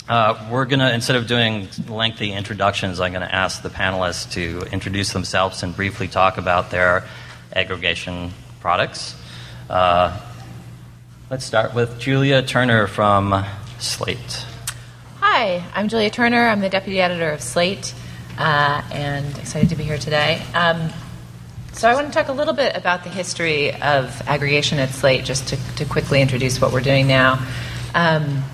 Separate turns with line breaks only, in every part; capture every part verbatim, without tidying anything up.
Uh, we're going to, instead of doing lengthy introductions, I'm going to ask the panelists to introduce themselves and briefly talk about their aggregation products. Uh, let's start with Julia Turner from Slate.
Hi, I'm Julia Turner. I'm the deputy editor of Slate, uh, and excited to be here today. Um, so I want to talk a little bit about the history of aggregation at Slate, just to, to quickly introduce what we're doing now. Um,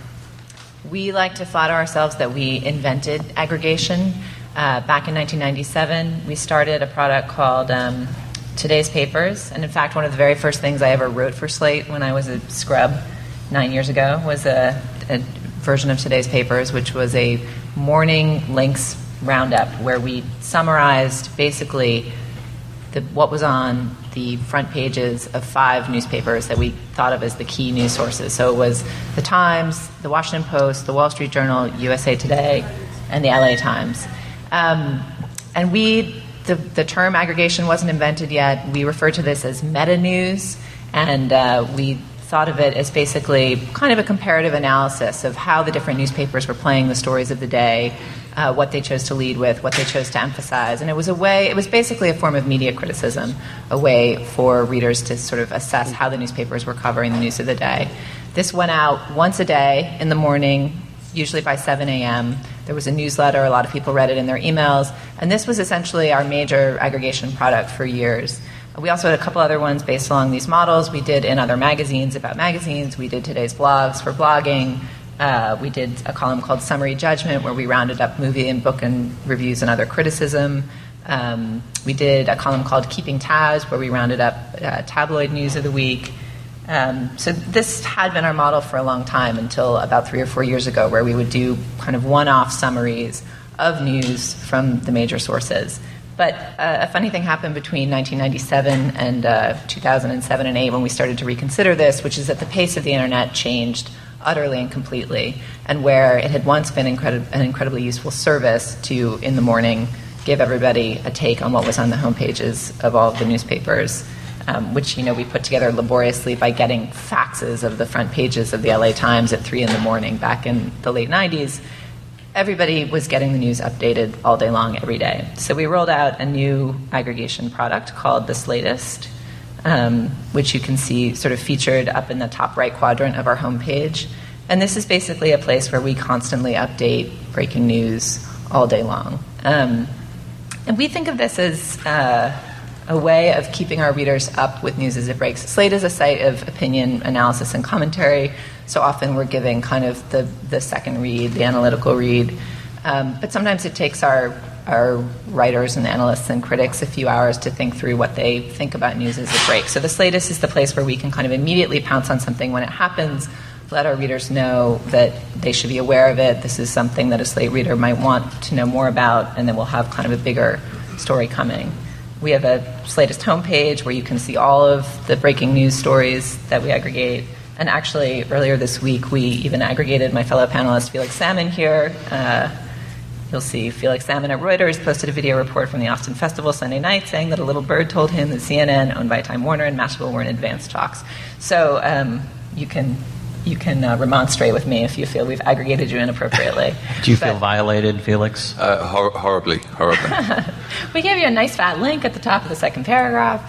we like to flatter ourselves that we invented aggregation. Uh, back in nineteen ninety-seven, we started a product called um, Today's Papers, and in fact, one of the very first things I ever wrote for Slate when I was a scrub nine years ago was a, a version of Today's Papers, which was a morning links roundup where we summarized basically the, what was on the front pages of five newspapers that we thought of as the key news sources. So it was the Times, the Washington Post, the Wall Street Journal, U S A Today, and the L A Times. Um, and we, the, the term aggregation wasn't invented yet. We refer to this as meta news, and uh, we thought of it as basically kind of a comparative analysis of how the different newspapers were playing the stories of the day, uh, what they chose to lead with, what they chose to emphasize. And it was a way, it was basically a form of media criticism, a way for readers to sort of assess how the newspapers were covering the news of the day. This went out once a day in the morning, usually by seven a.m. There was a newsletter, a lot of people read it in their emails, and this was essentially our major aggregation product for years. We also had a couple other ones based along these models. We did in other magazines about magazines. We did Today's Blogs for blogging. Uh, we did a column called Summary Judgment, where we rounded up movie and book and reviews and other criticism. Um, we did a column called Keeping Tabs, where we rounded up uh, tabloid news of the week. Um, so this had been our model for a long time until about three or four years ago, where we would do kind of one-off summaries of news from the major sources. But uh, a funny thing happened between nineteen ninety-seven and uh, two thousand seven and eight when we started to reconsider this, which is that the pace of the internet changed utterly and completely, and where it had once been incredi- an incredibly useful service to, in the morning, give everybody a take on what was on the homepages of all of the newspapers, um, which, you know, we put together laboriously by getting faxes of the front pages of the L A Times at three in the morning back in the late nineties. Everybody was getting the news updated all day long, every day. So we rolled out a new aggregation product called The Slatest, um, which you can see sort of featured up in the top right quadrant of our homepage. And this is basically a place where we constantly update breaking news all day long. Um, and we think of this as uh, a way of keeping our readers up with news as it breaks. Slate is a site of opinion, analysis, and commentary. So often we're giving kind of the, the second read, the analytical read. Um, but sometimes it takes our, our writers and analysts and critics a few hours to think through what they think about news as it breaks. So the Slatest is the place where we can kind of immediately pounce on something when it happens, let our readers know that they should be aware of it. This is something that a Slate reader might want to know more about, and then we'll have kind of a bigger story coming. We have a Slatest homepage where you can see all of the breaking news stories that we aggregate. And actually, earlier this week, we even aggregated my fellow panelist, Felix Salmon, here. Uh, you'll see Felix Salmon at Reuters posted a video report from the Austin Festival Sunday night saying that a little bird told him that C N N, owned by Time Warner, and Mashable were in advanced talks. So um, you can you can uh, remonstrate with me if you feel we've aggregated you inappropriately.
Do you
but,
feel violated, Felix?
Uh, hor- horribly, horribly.
We gave you a nice fat link at the top of the second paragraph.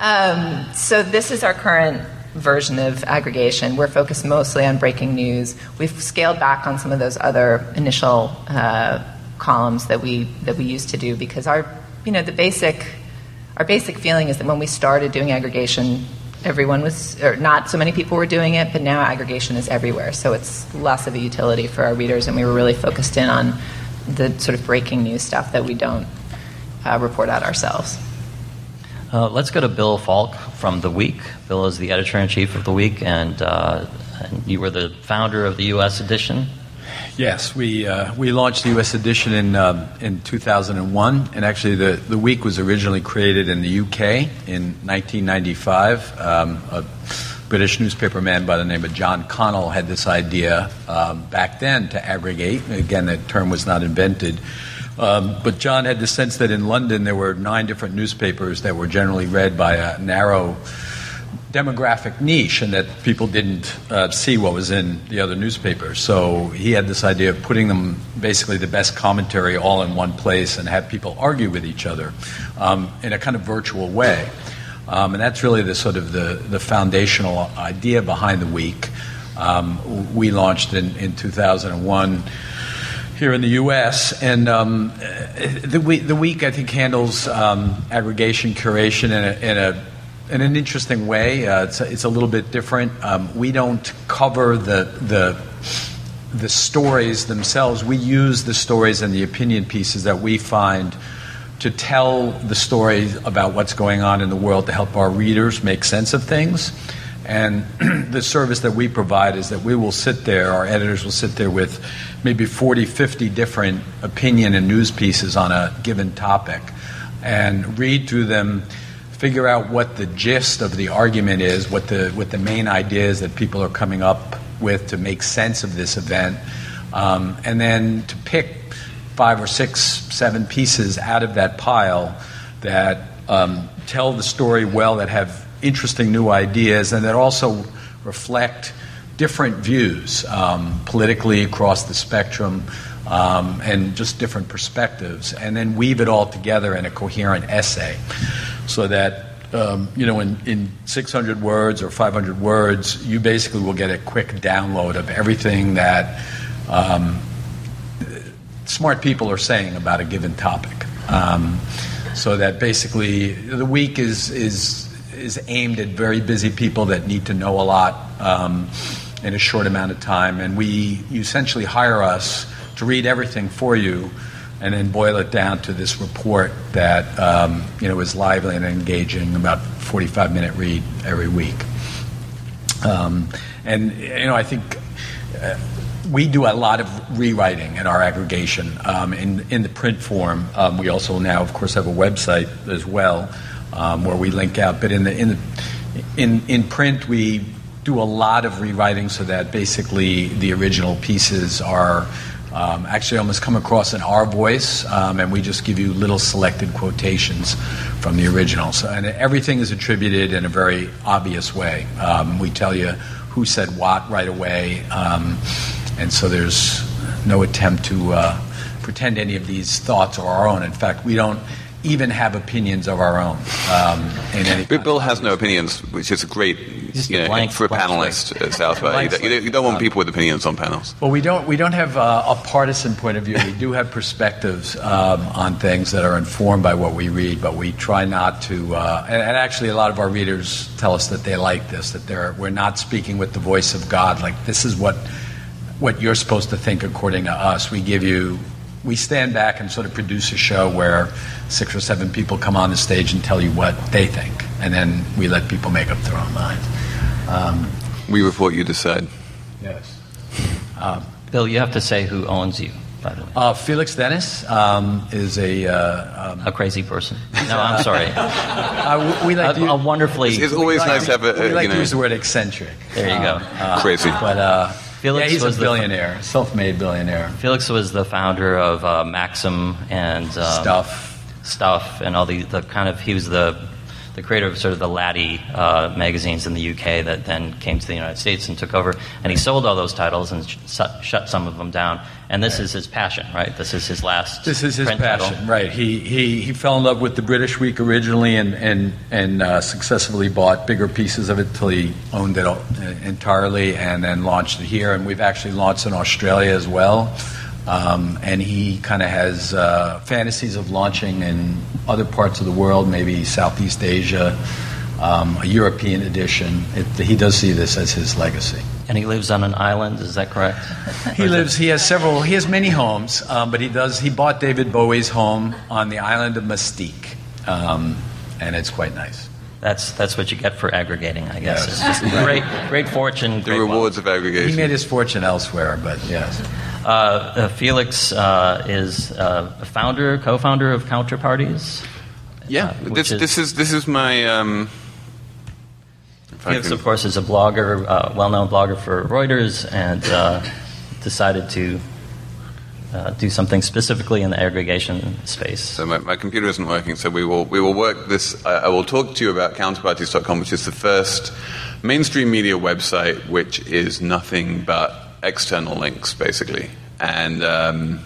Um, so this is our current version of aggregation. We're focused mostly on breaking news. We've scaled back on some of those other initial uh, columns that we that we used to do because our you know the basic our basic feeling is that when we started doing aggregation, everyone was or not so many people were doing it, but now aggregation is everywhere. So it's less of a utility for our readers, and we were really focused in on the sort of breaking news stuff that we don't uh, report out ourselves.
Uh, let's go to Bill Falk from The Week. Bill is the editor-in-chief of The Week, and, uh, and you were the founder of the U S edition.
Yes, we uh, we launched the U S edition in um, in two thousand one, and actually the, the Week was originally created in the U K in nineteen ninety-five. Um, a British newspaper man by the name of John Connell had this idea um, back then to aggregate. Again, the term was not invented. Um, but John had the sense that in London there were nine different newspapers that were generally read by a narrow demographic niche, and that people didn't uh, see what was in the other newspapers. So he had this idea of putting them, basically the best commentary, all in one place and have people argue with each other um, in a kind of virtual way. Um, and that's really the sort of the, the foundational idea behind the week. Um, we launched in, in two thousand one here in the U S, and um, the, week, the week, I think, handles um, aggregation, curation in a, in a in an interesting way. Uh, it's, a, it's a little bit different. Um, we don't cover the the the stories themselves. We use the stories and the opinion pieces that we find to tell the story about what's going on in the world to help our readers make sense of things. And the service that we provide is that we will sit there, our editors will sit there with maybe forty, fifty different opinion and news pieces on a given topic and read through them, figure out what the gist of the argument is, what the what the main ideas that people are coming up with to make sense of this event, um, and then to pick five or six, seven pieces out of that pile that um, tell the story well, that have interesting new ideas, and that also reflect different views um, politically across the spectrum, um, and just different perspectives, and then weave it all together in a coherent essay so that um, you know in, in six hundred words or five hundred words you basically will get a quick download of everything that um, smart people are saying about a given topic, um, so that basically the week is is is aimed at very busy people that need to know a lot um, in a short amount of time, and we you essentially hire us to read everything for you and then boil it down to this report that um, you know is lively and engaging, about forty-five minute read every week. Um, and you know I think uh, we do a lot of rewriting in our aggregation um, in in the print form. Um, we also now, of course, have a website as well. Um, where we link out, but in the in the in in print we do a lot of rewriting so that basically the original pieces are um, actually almost come across in our voice, um, and we just give you little selected quotations from the original. So, and everything is attributed in a very obvious way. Um, we tell you who said what right away, um, and so there's no attempt to uh, pretend any of these thoughts are our own. In fact, we don't even have opinions of our own. Um, in any
but Bill has no opinions, which is great, you know,
blank,
for a panelist at South by. You, you, you don't want people with opinions on panels.
Well, we don't. We don't have uh, a partisan point of view. We do have perspectives um, on things that are informed by what we read, but we try not to. Uh, and, and actually, a lot of our readers tell us that they like this. That they're we're not speaking with the voice of God. Like, this is what what you're supposed to think according to us. We give you. We stand back and sort of produce a show where six or seven people come on the stage and tell you what they think, and then we let people make up their own minds. Um,
we report, you decide.
Yes. Um,
Bill, you have to say who owns you, by the way.
Uh, Felix Dennis um, is a... Uh, um,
a crazy person. No, I'm sorry.
uh, we like
a,
to,
a wonderfully...
It's, it's always
like,
nice to have a...
We
a
like
you
to
know,
use the word eccentric.
There you go.
Um, uh,
Crazy.
But... Uh,
Felix
yeah, he's
was
a billionaire, the, self-made billionaire.
Felix was the founder of uh, Maxim and um,
Stuff,
Stuff, and all the, the kind of he was the the creator of sort of the Laddie uh, magazines in the U K that then came to the United States and took over. And he sold all those titles and sh- shut some of them down. And this right. is his passion, right? This is his last.
This is his
print
passion,
title.
right? He he he fell in love with the British Week originally, and and and uh, successfully bought bigger pieces of it till he owned it all, uh, entirely, and then launched it here. And we've actually launched in Australia as well. Um, and he kind of has uh, fantasies of launching in other parts of the world, maybe Southeast Asia, um, a European edition. It, he does see this as his legacy.
And he lives on an island, is that correct?
He lives. He has several. He has many homes, um, but he does. He bought David Bowie's home on the island of Mystique, um, and it's quite nice.
That's that's what you get for aggregating, I guess.
Yes.
It's just great, great fortune.
The
great
rewards
wealth.
of aggregation.
He made his fortune elsewhere, but yes.
Uh, uh, Felix uh, is uh, a founder, co-founder of Counterparties.
Yeah,
uh,
this
is,
this is this is my. Um,
Felix, can... of course, is a blogger, uh, well-known blogger for Reuters, and uh, decided to uh, do something specifically in the aggregation space.
So my, my computer isn't working, so we will we will work this. I, I will talk to you about counterparties dot com, which is the first mainstream media website which is nothing but external links, basically. And um,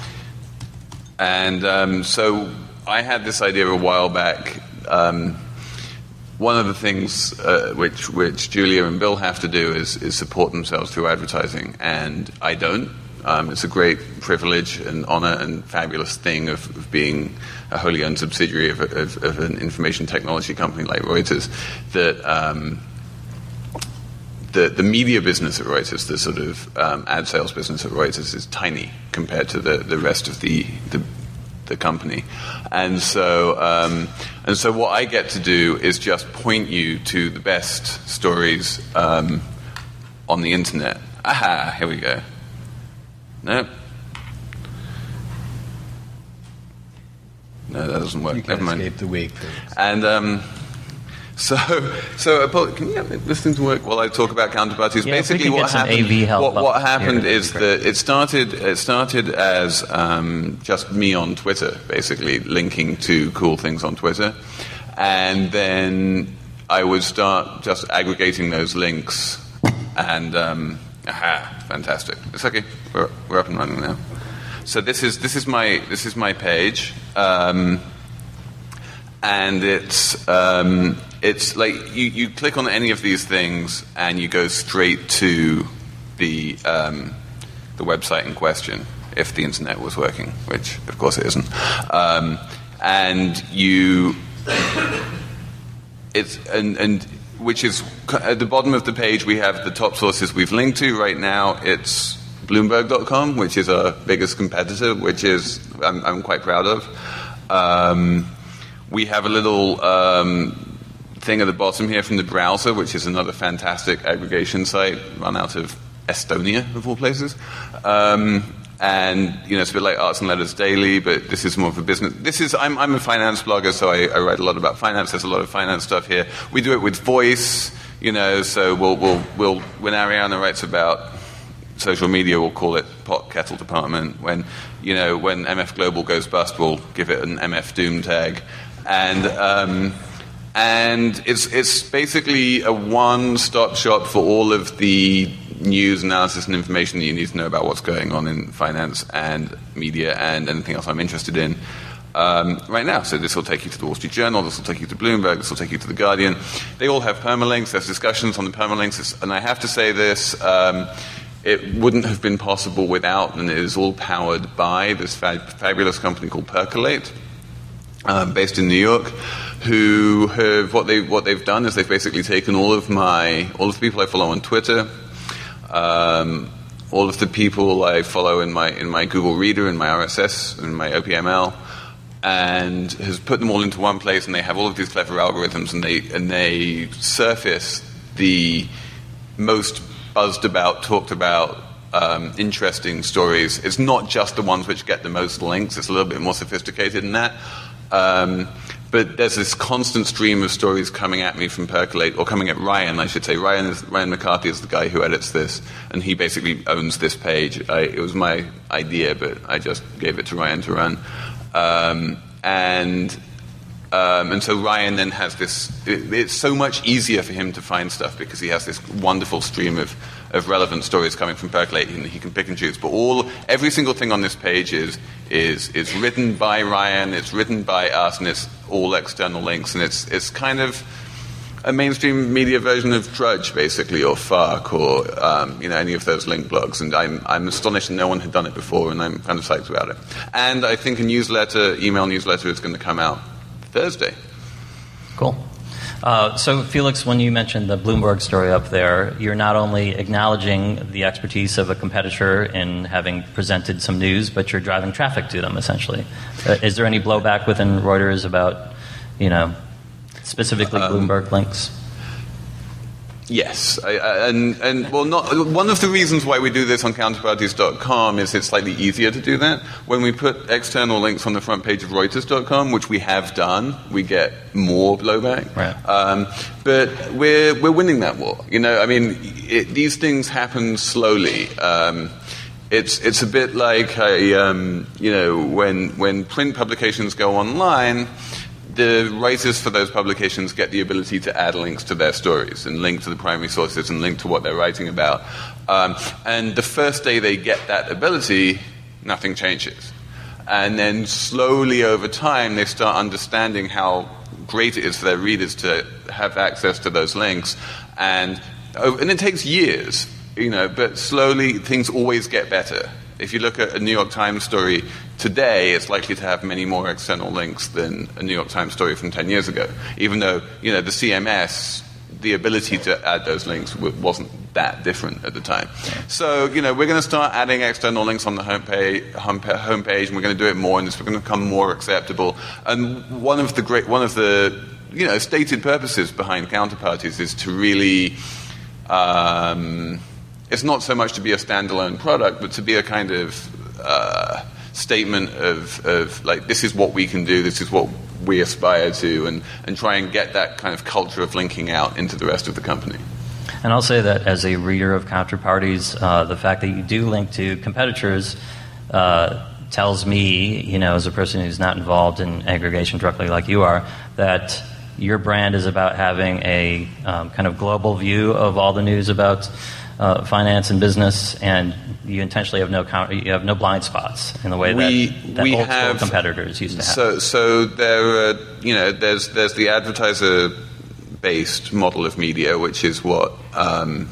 and um, so I had this idea a while back. Um, one of the things uh, which which Julia and Bill have to do is is support themselves through advertising, and I don't. Um, it's a great privilege and honor and fabulous thing of, of being a wholly owned subsidiary of, of, of an information technology company like Reuters. That um, the the media business at Reuters, the sort of um, ad sales business at Reuters, is tiny compared to the, the rest of the, the the company, and so um, and so what I get to do is just point you to the best stories um, on the internet. Aha! Here we go. No. No, that doesn't work.
You can
Never mind.
escape the week.
And um, so, so can you get this thing to work while I talk about counterparties?
Yeah,
Basically,
if we could
what
get some
happened?
A V help
what, what
up
happened
here,
is
that'd be
that it started. It started as um, just me on Twitter, basically linking to cool things on Twitter, and then I would start just aggregating those links, and um, aha, fantastic! It's okay. We're we're up and running now. So this is this is my this is my page. Um, And it's um, it's like you, you click on any of these things and you go straight to the um, the website in question, if the internet was working, which of course it isn't. Um, and you it's and and which is at the bottom of the page we have the top sources we've linked to right now. It's Bloomberg dot com, which is our biggest competitor, which is I'm, I'm quite proud of. Um, We have a little um, thing at the bottom here from the browser, which is another fantastic aggregation site run out of Estonia, of all places. Um, and, you know, it's a bit like Arts and Letters Daily, but this is more of a business. This is, I'm, I'm a finance blogger, so I, I write a lot about finance. There's a lot of finance stuff here. We do it with voice, you know, so we'll, we'll, we'll when Ariana writes about social media, we'll call it pot kettle department. When, you know, when M F Global goes bust, we'll give it an M F Doom tag. And um, and it's it's basically a one-stop shop for all of the news, analysis, and information that you need to know about what's going on in finance and media and anything else I'm interested in um, right now. So this will take you to the Wall Street Journal, this will take you to Bloomberg, this will take you to the Guardian. They all have permalinks. There's discussions on the permalinks, and I have to say this. Um, It wouldn't have been possible without, and it is all powered by this fab- fabulous company called Percolate. Um, based in New York, who have what they what they've done is they've basically taken all of my all of the people I follow on Twitter, um, all of the people I follow in my in my Google Reader, in my R S S, in my O P M L, and has put them all into one place, and they have all of these clever algorithms, and they and they surface the most buzzed about, talked about, um, interesting stories. It's not just the ones which get the most links. It's a little bit more sophisticated than that. Um, but there's this constant stream of stories coming at me from Percolate, or coming at Ryan, I should say. Ryan is, Ryan McCarthy is the guy who edits this, and he basically owns this page. I, it was my idea, but I just gave it to Ryan to run. Um, and um, and so Ryan then has this. It, it's so much easier for him to find stuff because he has this wonderful stream of of relevant stories coming from Percolate, and he can pick and choose. But all, every single thing on this page is is is written by Ryan. It's written by us, and it's all external links. And it's it's kind of a mainstream media version of Drudge, basically, or Fark, or um, you know any of those link blogs. And I'm I'm astonished that no one had done it before, and I'm kind of psyched about it. And I think a newsletter, email newsletter, is going to come out Thursday.
Cool. Uh, so, Felix, when you mentioned the Bloomberg story up there, you're not only acknowledging the expertise of a competitor in having presented some news, but you're driving traffic to them, essentially. Uh, is there any blowback within Reuters about, you know, specifically um, Bloomberg links?
Yes, I, I, and and well, not one of the reasons why we do this on counterparties dot com is it's slightly easier to do that. When we put external links on the front page of Reuters dot com, which we have done, we get more blowback.
Right.
Um, but we're we're winning that war. You know, I mean, it, these things happen slowly. Um, it's it's a bit like a, um, you know when when print publications go online, the writers for those publications get the ability to add links to their stories and link to the primary sources and link to what they're writing about. Um, and the first day they get that ability, nothing changes. And then slowly over time, they start understanding how great it is for their readers to have access to those links. And, and it takes years, you know, but slowly things always get better. If you look at a New York Times story today, it's likely to have many more external links than a New York Times story from ten years ago, even though, you know, the C M S, the ability to add those links wasn't that different at the time. So, you know, we're going to start adding external links on the homepage, homepage, and we're going to do it more, and it's going to become more acceptable. And one of the great, one of the, you know, stated purposes behind Counterparties is to really, um, it's not so much to be a standalone product, but to be a kind of uh, statement of, of, like, this is what we can do, this is what we aspire to, and, and try and get that kind of culture of linking out into the rest of the company.
And I'll say that as a reader of Counterparties, uh, the fact that you do link to competitors uh, tells me, you know, as a person who's not involved in aggregation directly like you are, that your brand is about having a um, kind of global view of all the news about uh, finance and business, and you intentionally have no count, you have no blind spots in the way
we,
that, that
we
old
have,
school competitors used to have.
So, so there, are, you know, there's there's the advertiser-based model of media, which is what, um,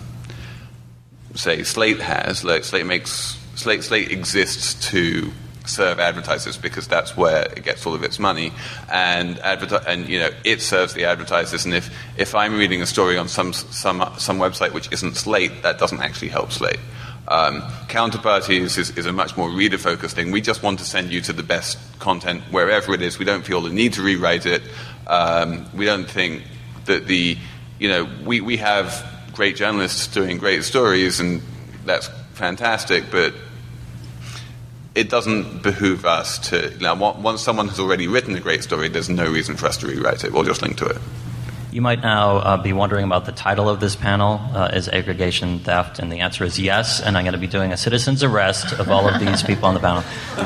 say, Slate has. Like Slate makes Slate Slate exists to serve advertisers because that's where it gets all of its money, and adverti- and you know it serves the advertisers. And if, if I'm reading a story on some some some website which isn't Slate, that doesn't actually help Slate. Um, Counterparties is, is a much more reader-focused thing. We just want to send you to the best content wherever it is. We don't feel the need to rewrite it. Um, we don't think that the you know we we have great journalists doing great stories, and that's fantastic, but it doesn't behoove us to, now, once someone has already written a great story, there's no reason for us to rewrite it. We'll just link to it.
You might now uh, be wondering about the title of this panel, uh, is aggregation theft? And the answer is yes, and I'm going to be doing a citizen's arrest of all of these people on the panel.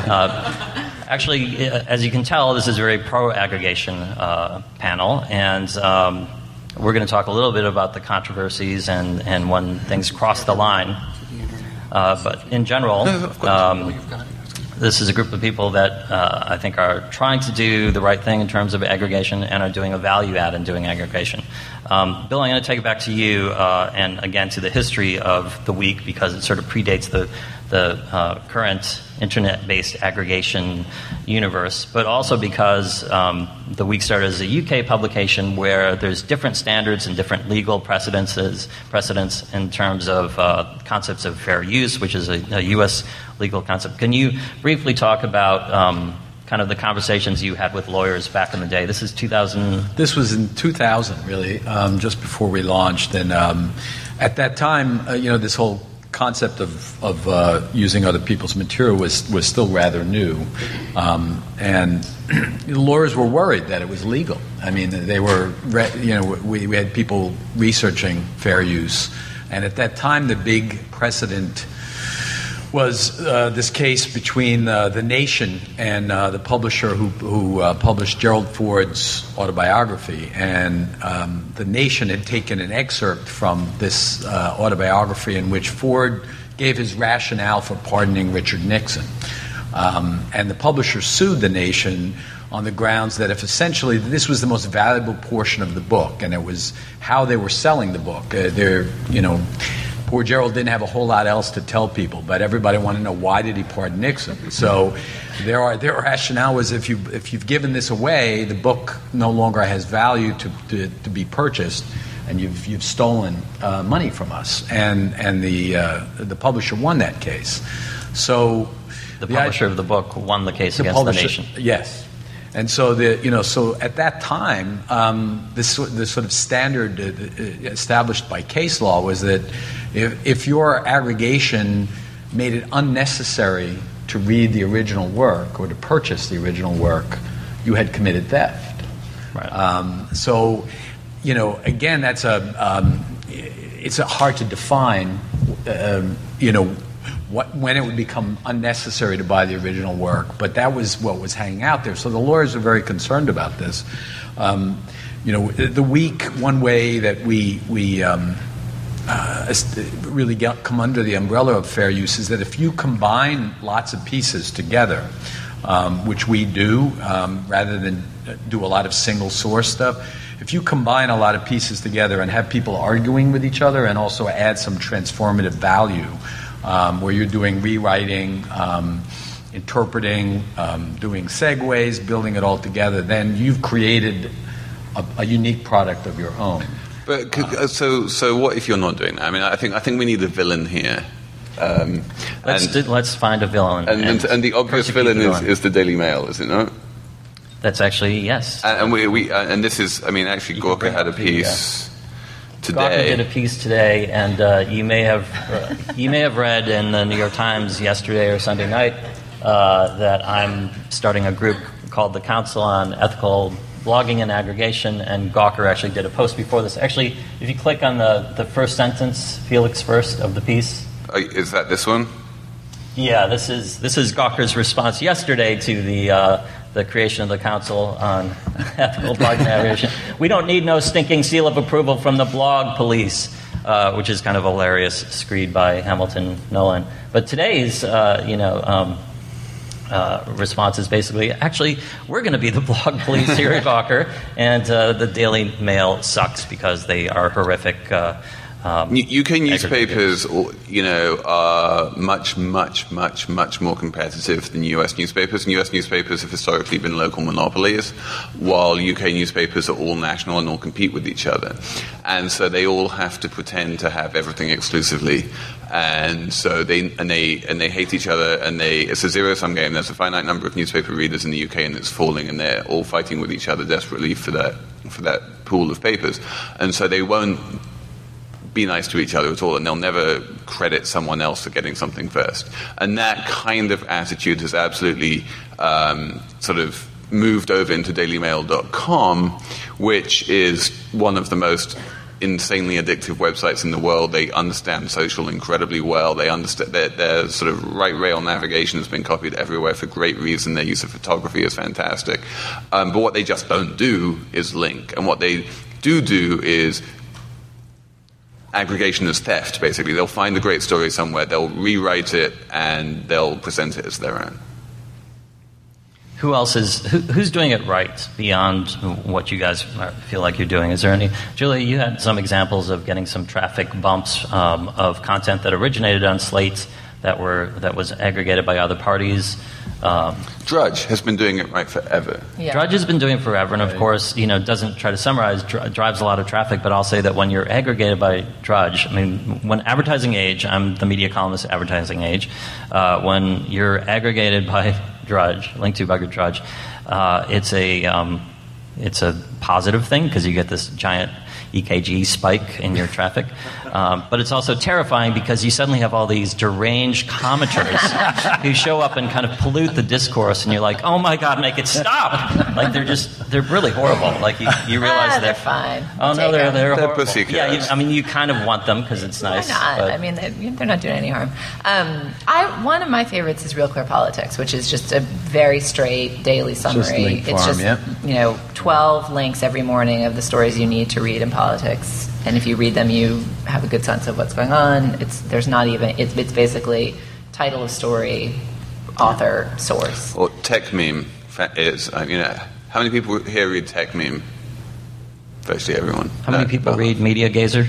Uh, actually, as you can tell, this is a very pro-aggregation uh, panel, and um, we're going to talk a little bit about the controversies and, and when things cross the line. Uh, but in general, um, this is a group of people that uh, I think are trying to do the right thing in terms of aggregation and are doing a value add in doing aggregation. Um, Bill, I'm going to take it back to you uh, and, again, to the history of the week because it sort of predates the, the uh, current internet-based aggregation universe, but also because um, the week started as a U K publication where there's different standards and different legal precedences, precedents in terms of uh, concepts of fair use, which is a, a U S legal concept. Can you briefly talk about um, kind of the conversations you had with lawyers back in the day? This is two thousand.
This was in two thousand, really, um, just before we launched. And um, at that time, uh, you know, this whole concept of, of uh, using other people's material was, was still rather new. Um, and the lawyers were worried that it was legal. I mean, they were, re- you know, we, we had people researching fair use. And at that time, the big precedent was uh, this case between uh, The Nation and uh, the publisher who, who uh, published Gerald Ford's autobiography. And um, The Nation had taken an excerpt from this uh, autobiography in which Ford gave his rationale for pardoning Richard Nixon. Um, and the publisher sued The Nation on the grounds that if essentially this was the most valuable portion of the book, and it was how they were selling the book. Uh, they're, you know, poor Gerald didn't have a whole lot else to tell people, but everybody wanted to know why did he pardon Nixon. So there are, their rationale was if, you, if you've given this away, the book no longer has value to, to, to be purchased, and you've, you've stolen uh, money from us. And, and the, uh, the publisher won that case. So
the publisher the, of the book won the case the against The Nation.
Yes. And so, the you know, so at that time, um, this this sort of standard uh, established by case law was that if, if your aggregation made it unnecessary to read the original work or to purchase the original work, you had committed theft.
Right.
Um, so, you know, again, that's a um, it's a hard to define. Um, you know, what, when it would become unnecessary to buy the original work. But that was what was hanging out there. So the lawyers are very concerned about this. Um, you know, the week, one way that we we um, uh, really get, come under the umbrella of fair use is that if you combine lots of pieces together, um, which we do, um, rather than do a lot of single source stuff, if you combine a lot of pieces together and have people arguing with each other and also add some transformative value, um, where you're doing rewriting, um, interpreting, um, doing segues, building it all together, then you've created a, a unique product of your own.
But uh, so so what if you're not doing that? I mean, I think I think we need a villain here. Um,
let's
and,
do, let's find a villain.
And, and, and the obvious villain,
villain
is, is the Daily Mail, is it not?
That's actually, yes.
And, and we, we uh, and this is, I mean, actually, Gawker had a piece today.
Gawker did a piece today, and uh, you may have uh, you may have read in the New York Times yesterday or Sunday night uh, that I'm starting a group called the Council on Ethical Blogging and Aggregation, and Gawker actually did a post before this. Actually, if you click on the, the first sentence, Felix first, of the piece.
Uh, is that this one?
Yeah, this is this is Gawker's response yesterday to the uh, the creation of the Council on Ethical Blogging and Aggregation. We don't need no stinking seal of approval from the blog police, uh, which is kind of a hilarious screed by Hamilton Nolan. But today's, uh, you know, um, uh, response is basically, actually, we're going to be the blog police here at Gawker, and uh, the Daily Mail sucks because they are horrific. Uh, Um,
U K newspapers, you know, are much, much, much, much more competitive than U S newspapers. And U S newspapers have historically been local monopolies, while U K newspapers are all national and all compete with each other. And so they all have to pretend to have everything exclusively. And so they and they and they hate each other. And they it's a zero-sum game. There's a finite number of newspaper readers in the U K, and it's falling. And they're all fighting with each other desperately for that for that pool of papers. And so they won't be nice to each other at all, and they'll never credit someone else for getting something first. And that kind of attitude has absolutely um, sort of moved over into daily mail dot com, which is one of the most insanely addictive websites in the world. They understand social incredibly well. They understand their, their sort of right rail navigation has been copied everywhere for great reason. Their use of photography is fantastic. Um, but what they just don't do is link. And what they do do is aggregation as theft, basically. They'll find a great story somewhere, they'll rewrite it, and they'll present it as their own.
Who else is, who, who's doing it right beyond what you guys feel like you're doing? Is there any, Julia, you had some examples of getting some traffic bumps um, of content that originated on Slate that were, that was aggregated by other parties. Um,
Drudge has been doing it right forever.
Yeah.
Drudge has been doing it forever, and of course, you know, doesn't try to summarize, dri- drives a lot of traffic, but I'll say that when you're aggregated by Drudge, I mean, when Advertising Age, I'm the media columnist at Advertising Age, uh, when you're aggregated by Drudge, linked to by Drudge, uh, it's a um, it's a positive thing because you get this giant E K G spike in your traffic. Um, but it's also terrifying because you suddenly have all these deranged commenters who show up and kind of pollute the discourse, and you're like, oh my God, make it stop. Like, they're just, they're really horrible. Like, you, you realize
ah,
they're,
they're fine.
Oh, no, they're, they're,
they're
horrible.
pussycats.
Yeah, you, I mean, you kind of want them because it's nice.
Why not?
But
I mean, they, they're not doing any harm. Um, I one of my favorites is Real Clear Politics, which is just a very straight daily summary.
Just link
it's
farm,
just
yeah.
you know twelve links every morning of the stories you need to read in politics, and if you read them, you have a good sense of what's going on. It's there's not even it's it's basically title of story, author, source.
Or Tech Meme is, I mean, uh, how many people here read Tech Meme? Virtually everyone.
how many
Uh,
people
well,
read Media Gazer?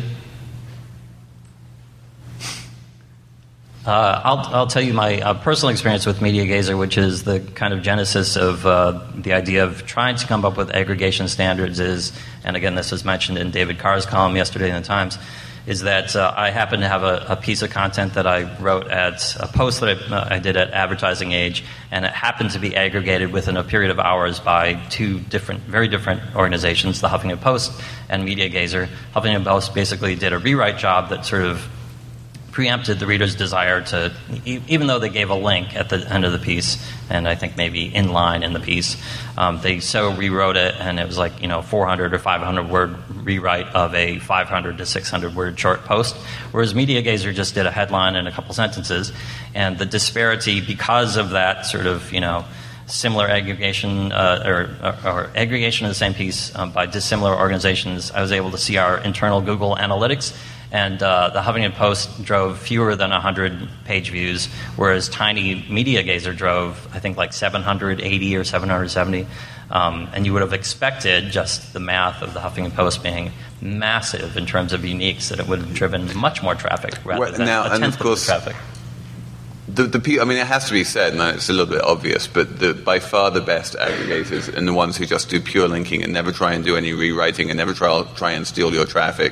Uh, I'll, I'll tell you my uh, personal experience with Media Gazer, which is the kind of genesis of uh, the idea of trying to come up with aggregation standards is, and again, this was mentioned in David Carr's column yesterday in the Times, is that uh, I happen to have a, a piece of content that I wrote at a post that I, uh, I did at Advertising Age, and it happened to be aggregated within a period of hours by two different, very different organizations, the Huffington Post and Media Gazer. Huffington Post basically did a rewrite job that sort of preempted the reader's desire to, e- even though they gave a link at the end of the piece, and I think maybe in line in the piece, um, they so rewrote it, and it was like, you know, four hundred or five hundred word rewrite of a five hundred to six hundred word short post, whereas MediaGazer just did a headline and a couple sentences, and the disparity because of that sort of, you know, similar aggregation uh, or, or, or aggregation of the same piece um, by dissimilar organizations, I was able to see our internal Google Analytics. And uh, the Huffington Post drove fewer than one hundred page views, whereas tiny MediaGazer drove, I think, like seven hundred eighty or seven hundred seventy. Um, and you would have expected, just the math of the Huffington Post being massive in terms of uniques, that it would have driven much more traffic rather
well,
than
now,
a tenth
and of course,
of the traffic.
The, the, I mean, it has to be said, and it's a little bit obvious, but the, by far the best aggregators and the ones who just do pure linking and never try and do any rewriting and never try, try and steal your traffic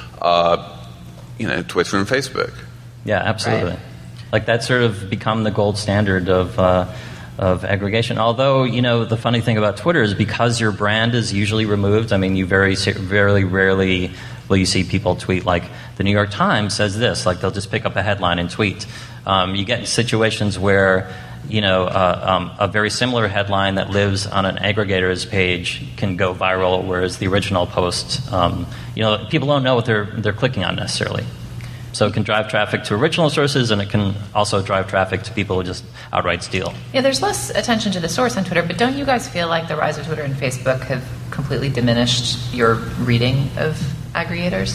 are, you know, Twitter and Facebook.
Yeah, absolutely.
Right.
Like that's sort of become the gold standard of uh, of aggregation. Although, you know, the funny thing about Twitter is because your brand is usually removed. I mean, you very, very rarely will you see people tweet like the New York Times says this. Like they'll just pick up a headline and tweet. Um, you get situations where, you know, uh, um, a very similar headline that lives on an aggregator's page can go viral, whereas the original post, um, you know, people don't know what they're they're clicking on necessarily. So it can drive traffic to original sources, and it can also drive traffic to people who just outright steal.
Yeah, there's less attention to the source on Twitter, but don't you guys feel like the rise of Twitter and Facebook have completely diminished your reading of aggregators?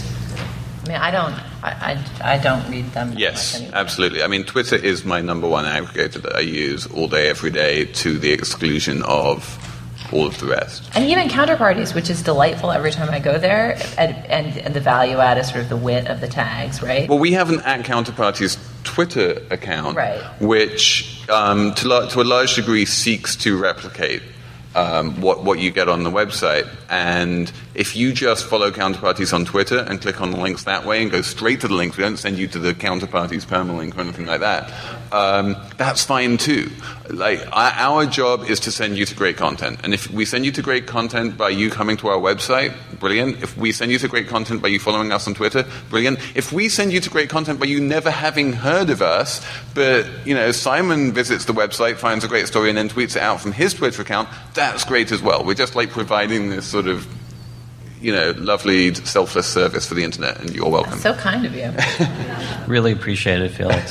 I mean, I don't, I, I, I don't read them.
Yes,
much
absolutely. I mean, Twitter is my number one aggregator that I use all day, every day, to the exclusion of all of the rest.
And even Counterparties, which is delightful every time I go there, and, and, and the value add is sort of the wit of the tags, right?
Well, we have an at Counterparties Twitter account,
right,
which um, to, la- to a large degree seeks to replicate Um, what, what you get on the website. And if you just follow Counterparties on Twitter and click on the links that way and go straight to the links, we don't send you to the Counterparties permalink or anything like that, um, that's fine too. Like, our, our job is to send you to great content. And if we send you to great content by you coming to our website, brilliant. If we send you to great content by you following us on Twitter, brilliant. If we send you to great content by you never having heard of us, but, you know, Simon visits the website, finds a great story, and then tweets it out from his Twitter account, that's great as well. We're just like providing this sort of, you know, lovely, selfless service for the internet, and you're welcome.
That's so kind of you.
Really appreciate it, Felix.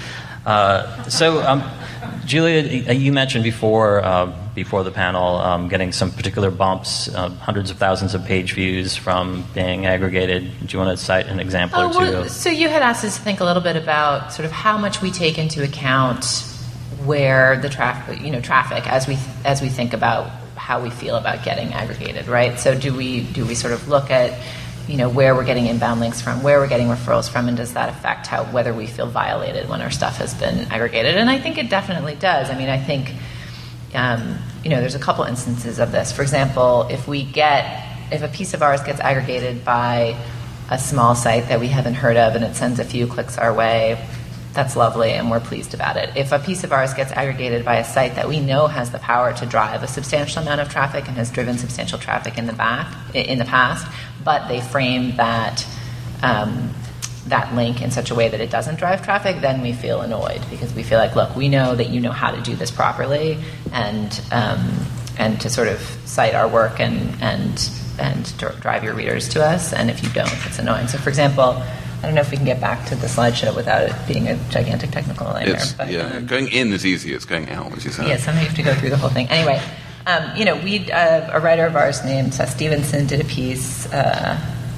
uh, so, um, Julia, you mentioned before uh, before the panel um, getting some particular bumps, uh, hundreds of thousands of page views from being aggregated. Do you want to cite an example
oh,
or two?
Well, so you had asked us to think a little bit about sort of how much we take into account where the traffic, you know, traffic as we as we think about how we feel about getting aggregated, right? So do we do we sort of look at, you know, where we're getting inbound links from, where we're getting referrals from, and does that affect how whether we feel violated when our stuff has been aggregated? And I think it definitely does. I mean, I think, um, you know, there's a couple instances of this. For example, if we get if a piece of ours gets aggregated by a small site that we haven't heard of and it sends a few clicks our way, that's lovely, and we're pleased about it. If a piece of ours gets aggregated by a site that we know has the power to drive a substantial amount of traffic and has driven substantial traffic in the back in the past, but they frame that um, that link in such a way that it doesn't drive traffic, then we feel annoyed because we feel like, look, we know that you know how to do this properly, and um, and to sort of cite our work and and and drive your readers to us, and if you don't, it's annoying. So, for example, I don't know if we can get back to the slideshow without it being a gigantic technical nightmare.
It's,
but,
yeah,
um,
going in is easy. It's going out, which is hard.
Yeah, somehow you have to go through the whole thing. Anyway, um, you know, we uh, a writer of ours named Seth Stevenson did a piece uh,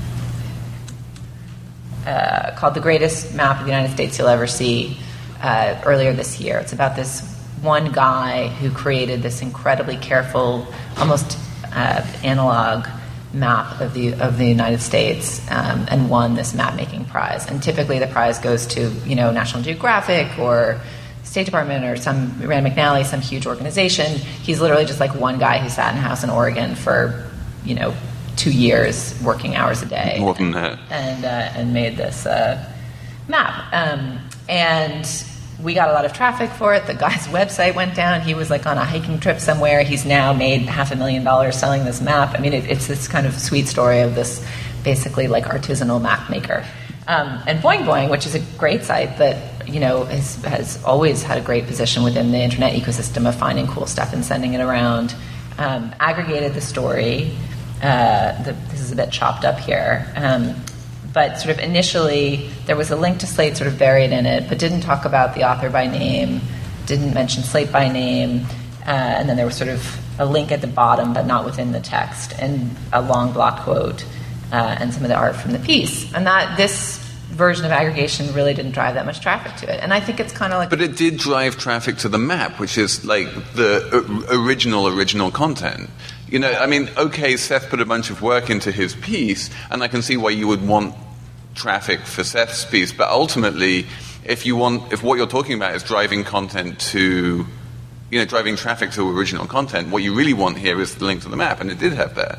uh, called "The Greatest Map of the United States You'll Ever See" uh, earlier this year. It's about this one guy who created this incredibly careful, almost uh, analog map of the of the United States um, and won this map making prize. And typically the prize goes to, you know, National Geographic or State Department or some Rand McNally, some huge organization. He's literally just like one guy who sat in a house in Oregon for, you know, two years working hours a day.
More than that.
And uh, and made this uh, map. Um, and we got a lot of traffic for it. The guy's website went down. He was like on a hiking trip somewhere. He's now made half a million dollars selling this map. I mean, it, it's this kind of sweet story of this basically like artisanal map maker. Um, and Boing Boing, which is a great site that, you know, has, has always had a great position within the internet ecosystem of finding cool stuff and sending it around, um, aggregated the story. Uh, the, this is a bit chopped up here. Um, but sort of initially, there was a link to Slate sort of buried in it, but didn't talk about the author by name, didn't mention Slate by name, uh, and then there was sort of a link at the bottom, but not within the text, and a long block quote, uh, and some of the art from the piece. And that this version of aggregation really didn't drive that much traffic to it. And I think it's kind of like...
But it did drive traffic to the map, which is like the uh, original, original content. You know, I mean, okay, Seth put a bunch of work into his piece, and I can see why you would want traffic for Seth's piece, but ultimately, if you want, if what you're talking about is driving content to, you know, driving traffic to original content, what you really want here is the link to the map, and it did have that.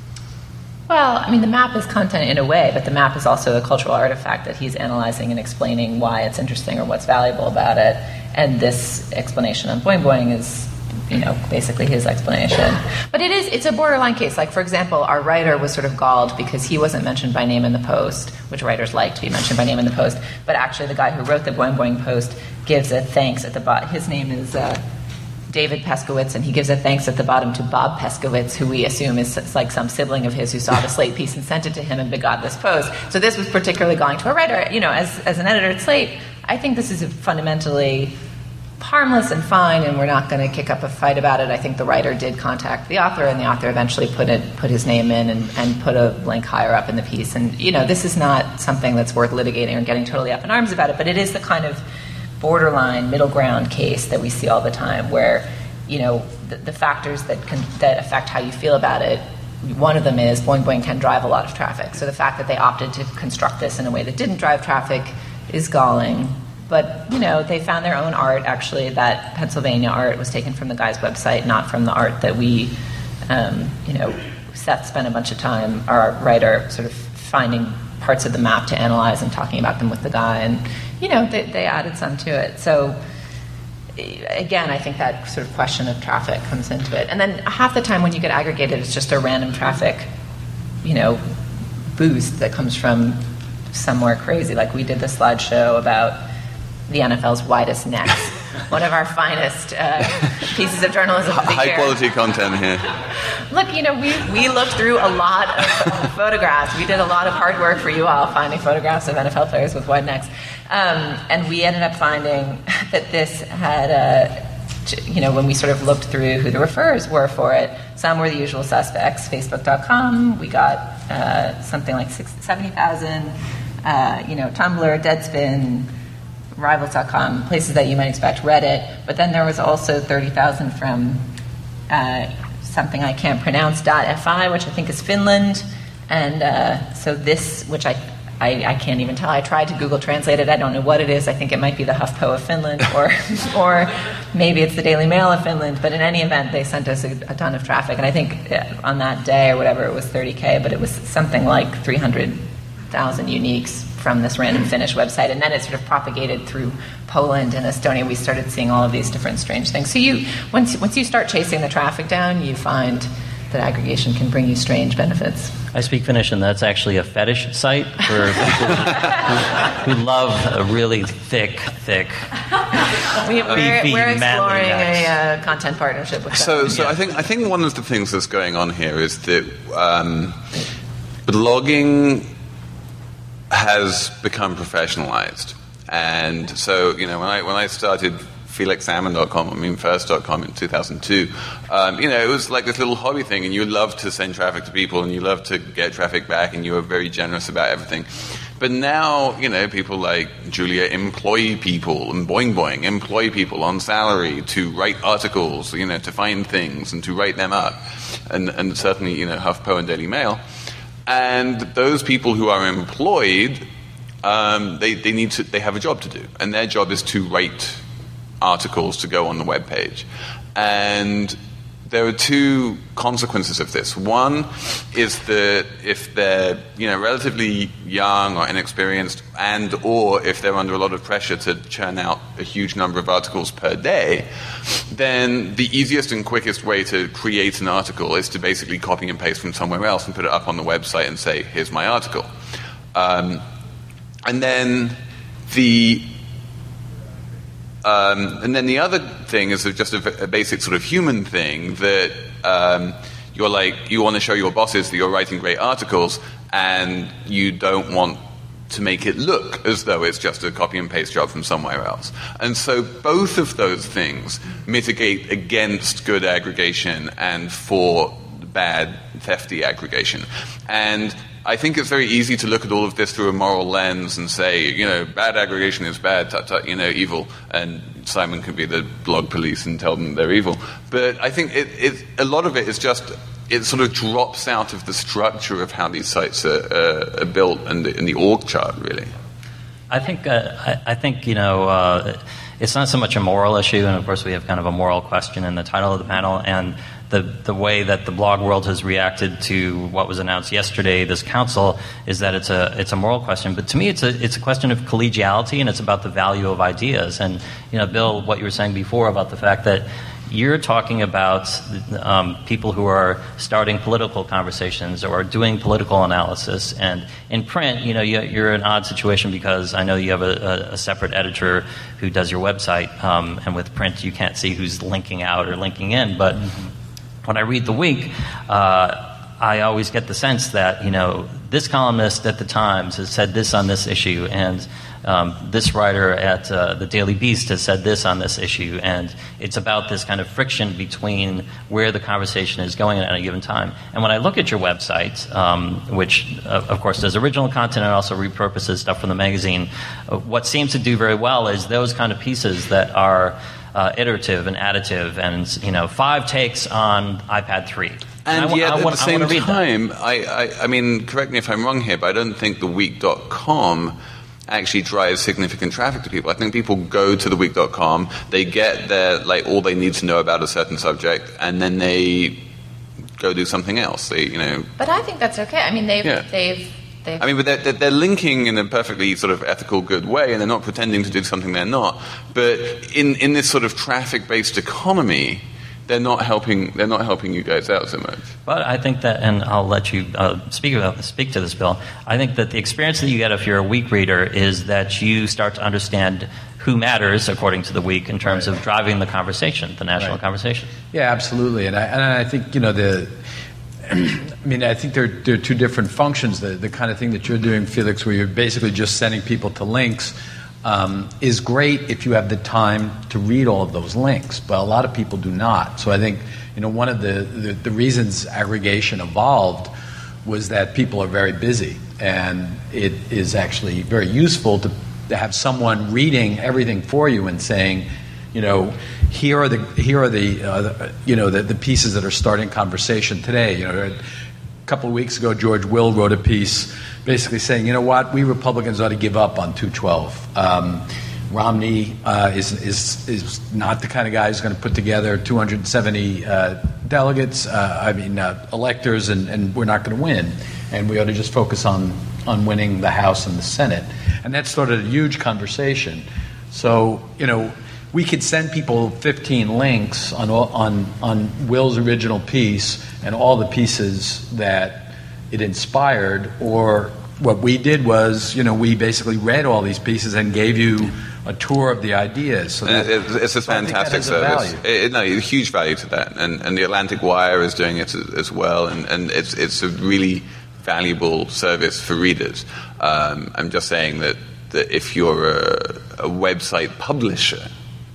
Well, I mean, the map is content in a way, but the map is also a cultural artifact that he's analyzing and explaining why it's interesting or what's valuable about it. And this explanation on Boing Boing is, you know, basically his explanation. But it is, it's a borderline case. Like, for example, our writer was sort of galled because he wasn't mentioned by name in the post, which writers like to be mentioned by name in the post. But actually, the guy who wrote the Boing Boing post gives a thanks at the bottom. His name is uh, David Peskowitz, and he gives a thanks at the bottom to Bob Peskowitz, who we assume is like some sibling of his who saw the Slate piece and sent it to him and begot this post. So this was particularly going to a writer. You know, as, as an editor at Slate, I think this is a fundamentally harmless and fine, and we're not going to kick up a fight about it. I think the writer did contact the author, and the author eventually put it, put his name in and, and put a link higher up in the piece. And, you know, this is not something that's worth litigating or getting totally up in arms about it, but it is the kind of borderline middle ground case that we see all the time where, you know, the, the factors that can, that affect how you feel about it, one of them is Boing Boing can drive a lot of traffic. So the fact that they opted to construct this in a way that didn't drive traffic is galling. But, you know, they found their own art. Actually, that Pennsylvania art was taken from the guy's website, not from the art that we, um, you know, Seth spent a bunch of time, our writer, sort of finding parts of the map to analyze and talking about them with the guy. And, you know, they, they added some to it. So, again, I think that sort of question of traffic comes into it. And then half the time when you get aggregated, it's just a random traffic, you know, boost that comes from somewhere crazy. Like we did the slideshow about the N F L's widest necks. One of our finest uh, pieces of journalism of the
High
year.
quality content here.
Look, you know, we, we looked through a lot of photographs. We did a lot of hard work for you all, finding photographs of N F L players with wide necks. Um, and we ended up finding that this had, uh, you know, when we sort of looked through who the referrers were for it, some were the usual suspects. Facebook dot com, we got uh, something like seventy thousand, uh, you know, Tumblr, Deadspin, Rivals dot com, places that you might expect, Reddit, but then there was also thirty thousand from uh, something I can't pronounce, .fi, which I think is Finland, and uh, so this, which I, I I can't even tell, I tried to Google Translate it, I don't know what it is, I think it might be the HuffPo of Finland, or or maybe it's the Daily Mail of Finland, but in any event, they sent us a, a ton of traffic, and I think on that day, or whatever, it was thirty K, but it was something like three hundred thousand uniques from this random Finnish website, and then it sort of propagated through Poland and Estonia. We started seeing all of these different strange things. So you, once once you start chasing the traffic down, you find that aggregation can bring you strange benefits.
I speak Finnish, and that's actually a fetish site for people who, who love a really thick, thick,
we, we're,
beefy,
we're exploring
manly
a uh, content partnership with
So,
them.
so
Yeah.
I think I think one of the things that's going on here is that um, blogging has become professionalized, and so you know when I when I started Felix Salmon dot com, I mean First dot com in two thousand two, um, you know it was like this little hobby thing, and you love to send traffic to people, and you love to get traffic back, and you were very generous about everything. But now, you know, people like Julia employ people, and Boing Boing employ people on salary to write articles, you know, to find things and to write them up, and and certainly you know HuffPo and Daily Mail. And those people who are employed, um, they, they need to, they have a job to do, and their job is to write articles to go on the web page. And there are two consequences of this. One is that if they're you know relatively young or inexperienced, and or if they're under a lot of pressure to churn out a huge number of articles per day, then the easiest and quickest way to create an article is to basically copy and paste from somewhere else and put it up on the website and say, here's my article. Um, and then the um, and then the other thing is just a, a basic sort of human thing that um, you're like you want to show your bosses that you're writing great articles, and you don't want to make it look as though it's just a copy and paste job from somewhere else. And so both of those things mitigate against good aggregation and for bad, thefty aggregation. And I think it's very easy to look at all of this through a moral lens and say, you know, bad aggregation is bad, tut, tut, you know, evil, and Simon can be the blog police and tell them they're evil. But I think it, it, a lot of it is just, it sort of drops out of the structure of how these sites are, uh, are built and the, and the org chart, really.
I think, uh, I, I think you know, uh, it's not so much a moral issue, and of course we have kind of a moral question in the title of the panel, and the the way that the blog world has reacted to what was announced yesterday, this council, is that it's a it's a moral question. But to me, it's a it's a question of collegiality, and it's about the value of ideas. And you know, Bill, what you were saying before about the fact that you're talking about um, people who are starting political conversations or doing political analysis. And in print, you know, you, you're in an odd situation because I know you have a, a, a separate editor who does your website, um, and with print, you can't see who's linking out or linking in. But mm-hmm. when I read The Week, uh, I always get the sense that, you know, this columnist at the Times has said this on this issue, and um, this writer at uh, the Daily Beast has said this on this issue, and it's about this kind of friction between where the conversation is going at a given time. And when I look at your website, um, which uh, of course does original content and also repurposes stuff from the magazine, uh, what seems to do very well is those kind of pieces that are uh, iterative and additive, and you know, five takes on iPad three.
And, and
I,
yet,
I, I
at
want,
the same time,
I,
I, I, I mean, correct me if I'm wrong here, but I don't think the week dot com actually drives significant traffic to people. I think people go to the week dot com, they get their, like, all they need to know about a certain subject, and then they go do something else. They, you know.
But I think that's okay. I mean, they've,
yeah.
they've, they've.
I mean, but they're, they're linking in a perfectly sort of ethical, good way, and they're not pretending to do something they're not. But in in this sort of traffic-based economy, they're not helping. They're not helping you guys out so much.
But I think that, and I'll let you uh, speak about speak to this, Bill. I think that the experience that you get if you're a Week reader is that you start to understand who matters, according to the Week, in terms right. of driving the conversation, the national right. conversation.
Yeah, absolutely. And I, and I think you know the. I mean, I think there, there are two different functions. The the kind of thing that you're doing, Felix, where you're basically just sending people to links. Um, is great if you have the time to read all of those links, but a lot of people do not. So I think, you know, one of the, the, the reasons aggregation evolved was that people are very busy, and it is actually very useful to, to have someone reading everything for you and saying, you know, here are the here are the, uh, the you know the, the pieces that are starting conversation today. You know, a couple of weeks ago, George Will wrote a piece basically saying, you know what, we Republicans ought to give up on two twelve. Um, Romney uh, is, is is not the kind of guy who's going to put together two hundred seventy uh, delegates, uh, I mean uh, electors, and, and we're not going to win. And we ought to just focus on, on winning the House and the Senate. And that started a huge conversation. So, you know, we could send people fifteen links on on on Will's original piece and all the pieces that it inspired, or what we did was, you know, we basically read all these pieces and gave you a tour of the ideas. So that,
it's, it's a
so
fantastic service. It, it, no, huge value to that, and and the Atlantic Wire is doing it as well, and, and it's it's a really valuable service for readers. Um, I'm just saying that, that if you're a, a website publisher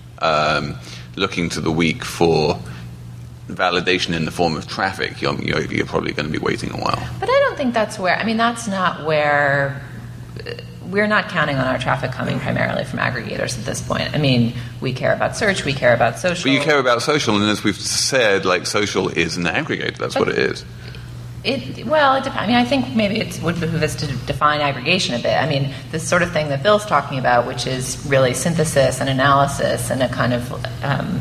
um, looking to the Week for validation in the form of traffic, you're, you're, you're probably going to be waiting a while.
But I don't think that's where, I mean, that's not where, we're not counting on our traffic coming primarily from aggregators at this point. I mean, we care about search, we care about social.
But you care about social, and as we've said, like, social is an aggregator. That's but what it is.
It, well, it depends. I mean, I think maybe it would behoove us to define aggregation a bit. I mean, this sort of thing that Bill's talking about, which is really synthesis and analysis and a kind of, um,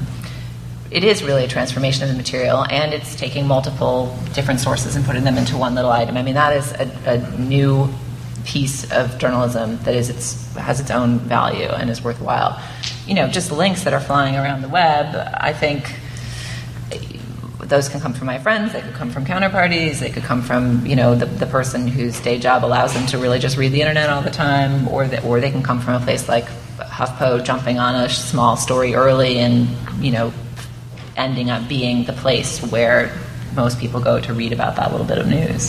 it is really a transformation of the material, and it's taking multiple different sources and putting them into one little item. I mean, that is a, a new piece of journalism that is its, has its own value and is worthwhile. You know, just links that are flying around the web, I think those can come from my friends, they could come from counterparties, they could come from, you know, the, the person whose day job allows them to really just read the internet all the time, or the, or they can come from a place like HuffPo jumping on a small story early and, you know, ending up being the place where most people go to read about that little bit of news.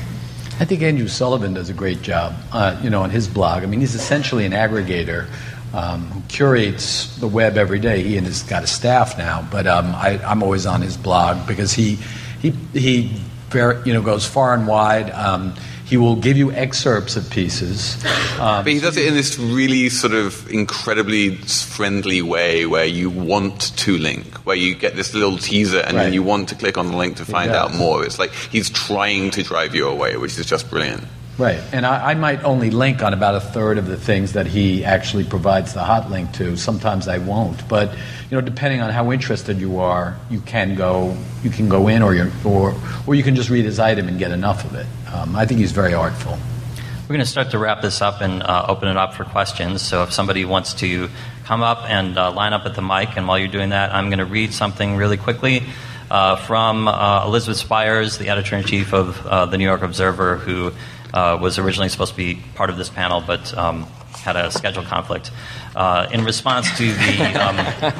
I think Andrew Sullivan does a great job, uh, you know, on his blog. I mean, he's essentially an aggregator um, who curates the web every day. He and has got a staff now, but um, I, I'm always on his blog because he he he very, you know goes far and wide. Um, He will give you excerpts of pieces. Um,
but he does it in this really sort of incredibly friendly way where you want to link, where you get this little teaser and
right.
then you want to click on the link to find out more. It's like he's trying to drive you away, which is just brilliant.
Right. And I, I might only link on about a third of the things that he actually provides the hot link to. Sometimes I won't. But, you know, depending on how interested you are, you can go you can go in or you're, or or you can just read his item and get enough of it. Um, I think he's very artful.
We're going to start to wrap this up and uh, open it up for questions. So if somebody wants to come up and uh, line up at the mic, and while you're doing that, I'm going to read something really quickly uh, from uh, Elizabeth Spires, the editor-in-chief of uh, the New York Observer, who uh, was originally supposed to be part of this panel, but um, had a schedule conflict. Uh, in response to the, um,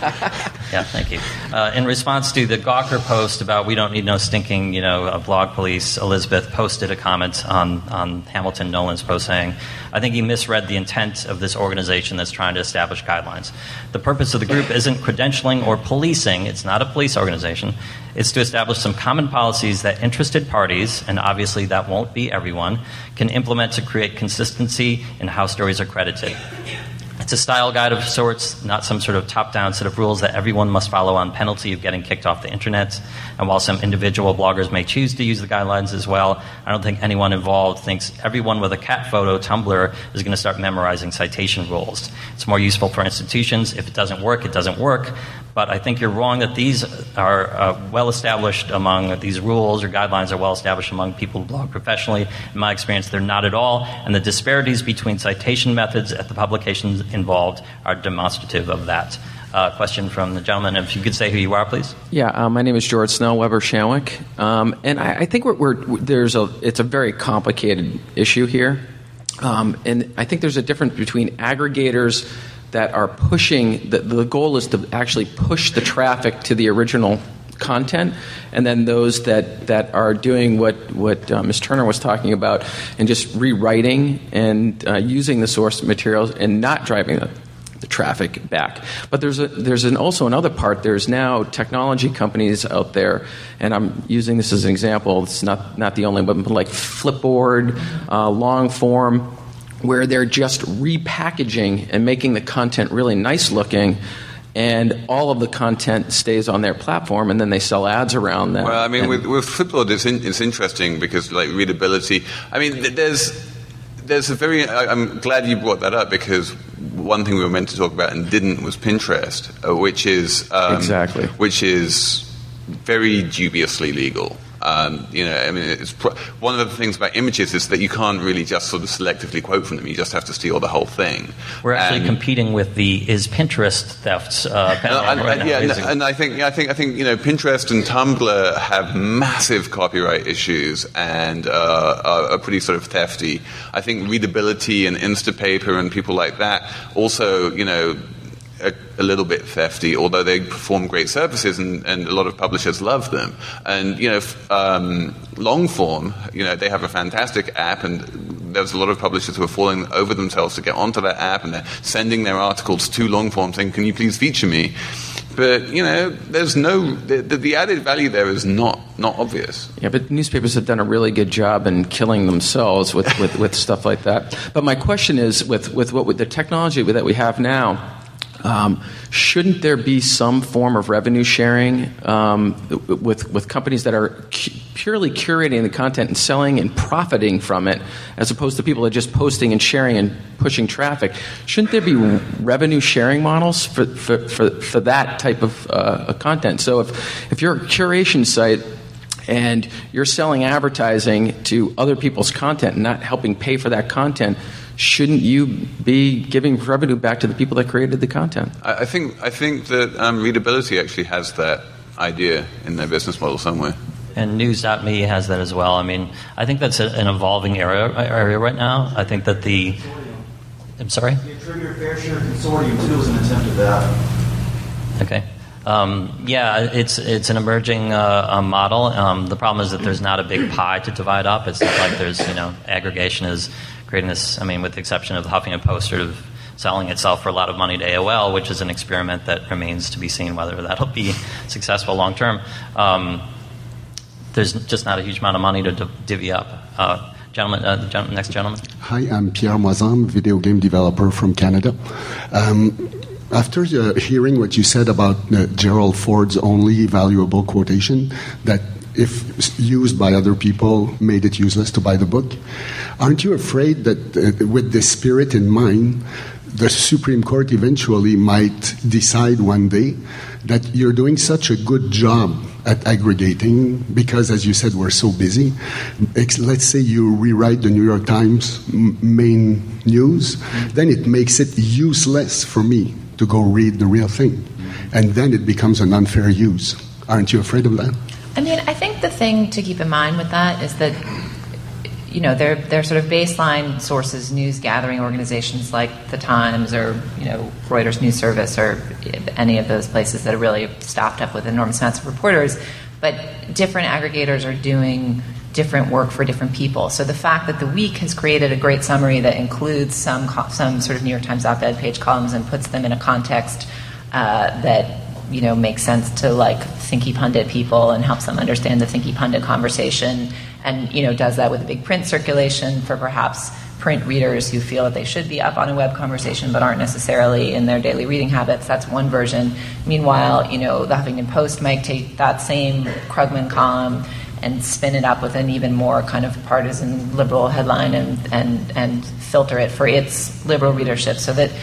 yeah, thank you. Uh, in response to the Gawker post about we don't need no stinking, you know, uh, blog police, Elizabeth posted a comment on, on Hamilton Nolan's post saying, I think he misread the intent of this organization that's trying to establish guidelines. The purpose of the group isn't credentialing or policing. It's not a police organization. It's to establish some common policies that interested parties, and obviously that won't be everyone, can implement to create consistency in how stories are credited. It's a style guide of sorts, not some sort of top-down set of rules that everyone must follow on penalty of getting kicked off the internet. And while some individual bloggers may choose to use the guidelines as well, I don't think anyone involved thinks everyone with a cat photo Tumblr is going to start memorizing citation rules. It's more useful for institutions. If it doesn't work, it doesn't work. But I think you're wrong that these are uh, well-established among, these rules or guidelines are well-established among people who blog professionally. In my experience, they're not at all. And the disparities between citation methods at the publications involved are demonstrative of that. Uh, question from the gentleman. If you could say who you are, please.
Yeah, uh, my name is George Snell Weber Shanwick. Um, and I, I think we're, we're, there's a, it's a very complicated issue here. Um, and I think there's a difference between aggregators that are pushing, the, the goal is to actually push the traffic to the original content, and then those that, that are doing what, what uh, Miz Turner was talking about and just rewriting and uh, using the source materials and not driving the, the traffic back. But there's a, there's an, also another part. There's now technology companies out there, and I'm using this as an example. It's not, not the only one, but like Flipboard, uh, Longform, where they're just repackaging and making the content really nice looking, and all of the content stays on their platform, and then they sell ads around that.
Well, I mean,
and
with, with Flipboard, it's, in, it's interesting because, like, readability. I mean, there's there's a very. I, I'm glad you brought that up because one thing we were meant to talk about and didn't was Pinterest, uh, which is um,
exactly
which is very dubiously legal. Um, you know, I mean, it's pro- one of the things about images is that you can't really just sort of selectively quote from them. You just have to steal the whole thing.
We're actually
and,
competing with the is Pinterest thefts uh, panel
and,
right
and,
now.
yeah, and, and I think, I think, I think, you know, Pinterest and Tumblr have massive copyright issues and uh, are, are pretty sort of thefty. I think Readability and Instapaper and people like that also, you know, A, a little bit thefty, although they perform great services and, and a lot of publishers love them. And, you know, um, Longform, you know, they have a fantastic app, and there's a lot of publishers who are falling over themselves to get onto that app, and they're sending their articles to Longform saying, can you please feature me? But, you know, there's no, the, the, the added value there is not, not obvious.
Yeah, but newspapers have done a really good job in killing themselves with, with, with stuff like that. But my question is, with, with what with the technology that we have now, Um, shouldn't there be some form of revenue sharing um, with with companies that are cu- purely curating the content and selling and profiting from it, as opposed to people that are just posting and sharing and pushing traffic? Shouldn't there be revenue sharing models for for, for, for that type of uh, content? So if if you're a curation site and you're selling advertising to other people's content and not helping pay for that content, shouldn't you be giving revenue back to the people that created the content?
I, I think I think that um, Readability actually has that idea in their business model somewhere.
And News dot me has that as well. I mean, I think that's a, an evolving area, area right now. I think that the... I'm sorry?
The Attributor Fair Share Consortium, too, is an attempt at that.
Okay. Um, yeah, it's it's an emerging uh, uh, model. Um, the problem is that there's not a big pie to divide up. It's not like there's, you know, aggregation is creating this, I mean, with the exception of the Huffington Post sort of selling itself for a lot of money to A O L, which is an experiment that remains to be seen whether that'll be successful long term. Um, there's just not a huge amount of money to div- divvy up. Uh, gentleman, uh, the gen- next gentleman.
Hi, I'm Pierre Moisan, video game developer from Canada. Um, after uh, hearing what you said about uh, Gerald Ford's only valuable quotation, that if used by other people made it useless to buy the book, aren't you afraid that uh, with this spirit in mind, the Supreme Court eventually might decide one day that you're doing such a good job at aggregating because, as you said, we're so busy. Let's say you rewrite the New York Times m- main news, then it makes it useless for me to go read the real thing. And then it becomes an unfair use. Aren't you afraid of that?
I mean, I think the thing to keep in mind with that is that, you know, they're, they're sort of baseline sources, news gathering organizations like the Times or, you know, Reuters News Service or any of those places that are really staffed up with enormous amounts of reporters. But different aggregators are doing different work for different people. So the fact that The Week has created a great summary that includes some some sort of New York Times op-ed page columns and puts them in a context uh, that, you know, makes sense to like thinky pundit people and helps them understand the thinky pundit conversation, and, you know, does that with a big print circulation for perhaps print readers who feel that they should be up on a web conversation but aren't necessarily in their daily reading habits. That's one version. Meanwhile, you know, the Huffington Post might take that same Krugman column and spin it up with an even more kind of partisan liberal headline and and, and filter it for its liberal readership, so that,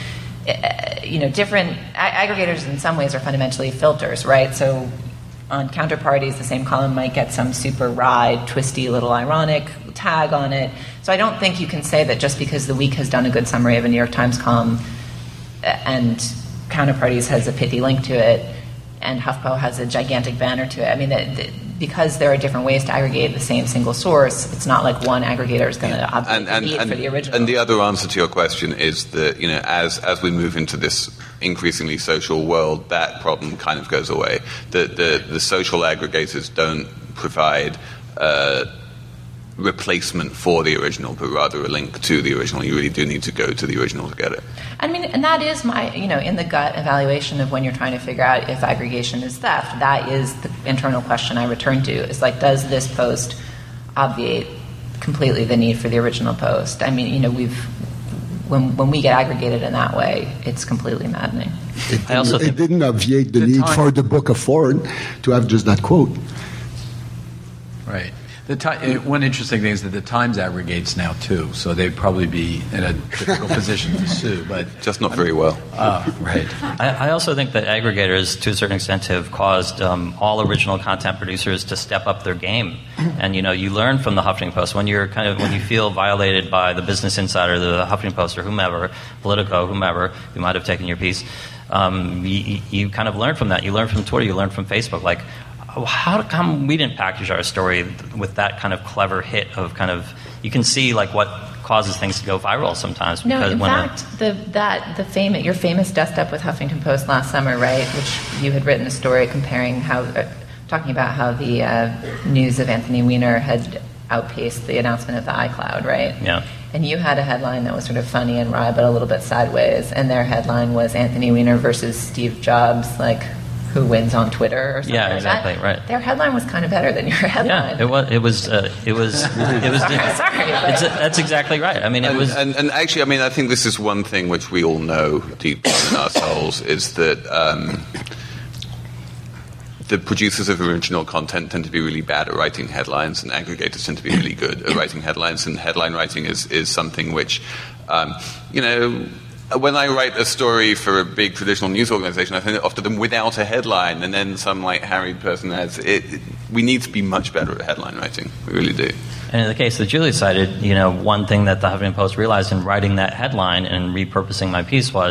you know, different aggregators in some ways are fundamentally filters, right? So on counterparties, the same column might get some super wry, twisty, little ironic tag on it. So I don't think you can say that just because The Week has done a good summary of a New York Times column and counterparties has a pithy link to it and HuffPo has a gigantic banner to it. I mean, that, that because there are different ways to aggregate the same single source, it's not like one aggregator is going to obviate the need
and,
for the original.
And the other answer to your question is that, you know, as as we move into this increasingly social world, that problem kind of goes away. The the, the social aggregators don't provide uh, replacement for the original, but rather a link to the original. You really do need to go to the original to get it.
I mean, and that is my, you know, in the gut evaluation of when you're trying to figure out if aggregation is theft, that is the internal question I return to. Is like, does this post obviate completely the need for the original post? I mean, you know, we've, when when we get aggregated in that way, it's completely maddening.
It,
I also
it
think
didn't obviate the,
the
need
time-
for the Book of Ford to have just that quote.
Right. The ti- one interesting thing is that the Times aggregates now too, so they'd probably be in a difficult position to sue. But
Just not very well.
uh, right.
I, I also think that aggregators, to a certain extent, have caused um, all original content producers to step up their game. And, you know, you learn from the Huffington Post when you're kind of when you feel violated by the Business Insider, the Huffington Post, or whomever, Politico, whomever, who might have taken your piece. Um, you, you kind of learn from that. You learn from Twitter. You learn from Facebook. Like, how come we didn't package our story with that kind of clever hit of kind of, you can see like what causes things to go viral sometimes.
No,
Because
in
when
fact,
a,
the that the famous your famous dust up with Huffington Post last summer, right? Which you had written a story comparing how, uh, talking about how the uh, news of Anthony Weiner had outpaced the announcement of the iCloud, right?
Yeah.
And you had a headline that was sort of funny and wry, but a little bit sideways. And their headline was Anthony Weiner versus Steve Jobs, like, who wins on Twitter or something
Yeah,
like
exactly,
that.
right.
Their headline was kind of better than your headline.
yeah, it was. It was. Uh, it was. It was.
Sorry, sorry, but-
It's, that's exactly right. I mean, it
And,
was.
and, and actually, I mean, I think this is one thing which we all know deep down in our souls is that um, the producers of original content tend to be really bad at writing headlines, and aggregators tend to be really good at writing headlines. And headline writing is, is something which, um, you know, when I write a story for a big traditional news organization, I tend to offer them without a headline, and then some like harried person adds, it, it, we need to be much better at headline writing. We really do.
And in the case that Julie cited, you know, one thing that the Huffington Post realized in writing that headline and repurposing my piece was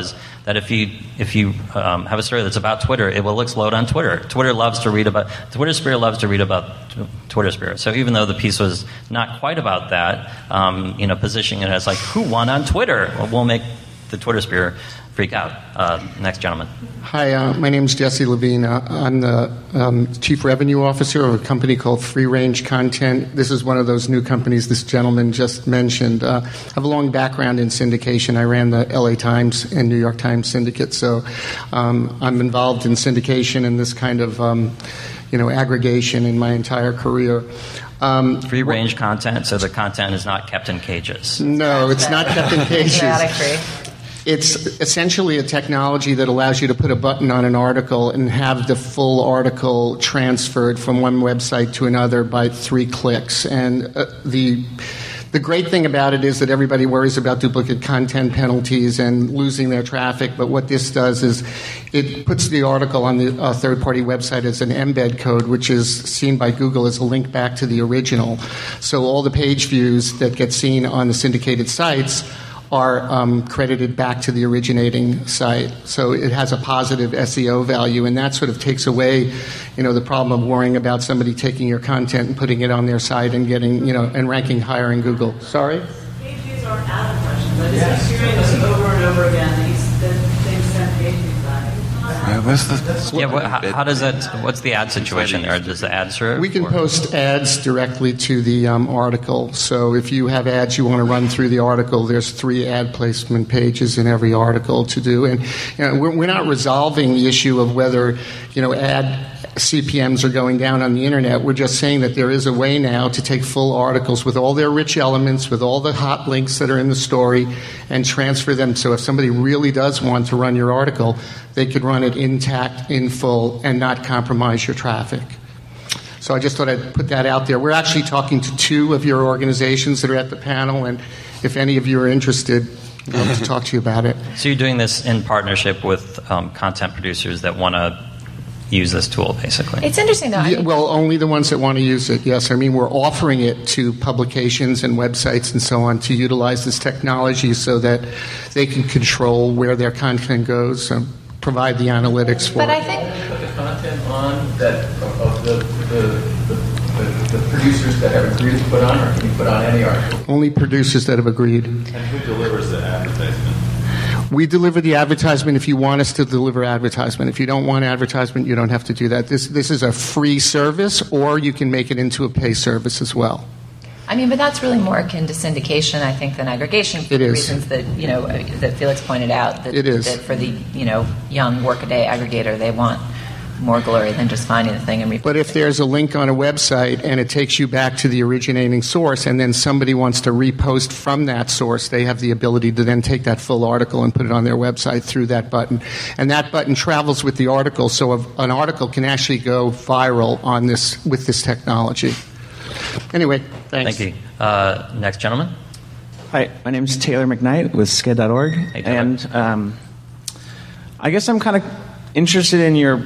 that if you if you um, have a story that's about Twitter, it will explode on Twitter. Twitter loves to read about Twitter Sphere loves to read about t- Twitter Sphere. So even though the piece was not quite about that, um, you know, positioning it as like who won on Twitter, well, we'll make the Twitter Sphere freak out. Uh, next gentleman.
Hi, uh, my name is Jesse Levine. Uh, I'm the um, Chief Revenue Officer of a company called Free Range Content. This is one of those new companies this gentleman just mentioned. Uh, I have a long background in syndication. I ran the L A Times and New York Times syndicate, so um, I'm involved in syndication and this kind of um, you know, aggregation in my entire career.
Um, Free range wh- content, so the content is not kept in cages.
No, it's not kept in cages.
Free.
It's essentially a technology that allows you to put a button on an article and have the full article transferred from one website to another by three clicks. And uh, the the great thing about it is that everybody worries about duplicate content penalties and losing their traffic, but what this does is it puts the article on the uh, third-party website as an embed code, which is seen by Google as a link back to the original. So all the page views that get seen on the syndicated sites are um, credited back to the originating site. So it has a positive S E O value, and that sort of takes away, you know, the problem of worrying about somebody taking your content and putting it on their site and getting, you know, and ranking higher in Google. Sorry?
Page views are ad impressions. I just experienced over and over again these the things send page views back.
Yeah, where's the,
yeah what, how, how does that? What's the ad situation there? Does the ad serve?
We can
or?
post ads directly to the um, article. So if you have ads you want to run through the article, there's three ad placement pages in every article to do. And you know, we're, we're not resolving the issue of whether, you know, ad C P Ms are going down on the internet. We're just saying that there is a way now to take full articles with all their rich elements, with all the hot links that are in the story, and transfer them. So if somebody really does want to run your article, they could run it intact, in full, and not compromise your traffic. So I just thought I'd put that out there. We're actually talking to two of your organizations that are at the panel, and if any of you are interested, I'd love to talk to you about it.
So you're doing this in partnership with um, content producers that want to use this tool, basically.
It's interesting, though.
Yeah, well, only the ones that want to use it, yes. I mean, we're offering it to publications and websites and so on to utilize this technology so that they can control where their content goes and provide the analytics for
but
it.
I think
Put the content on that of the, the, the, the, the producers that have agreed to put on, or can you put on any article?
Only producers that have agreed.
And who delivers the advertisement?
We deliver the advertisement if you want us to deliver advertisement. If you don't want advertisement, you don't have to do that. This this is a free service, or you can make it into a pay service as well.
I mean, but that's really more akin to syndication, I think, than aggregation for
it
the
is.
reasons that, you know, that Felix pointed out. That,
it is.
That for the, you know, young workaday aggregator, they want more glory than just finding the thing and reposting.
But if there's a link on a website and it takes you back to the originating source, and then somebody wants to repost from that source, they have the ability to then take that full article and put it on their website through that button. And that button travels with the article, so an article can actually go viral on this with this technology. Anyway, thanks.
Thank you. Uh, next gentleman.
Hi, my name is Taylor McKnight with sked dot org.
Hey,
and um, I guess I'm kind of interested in your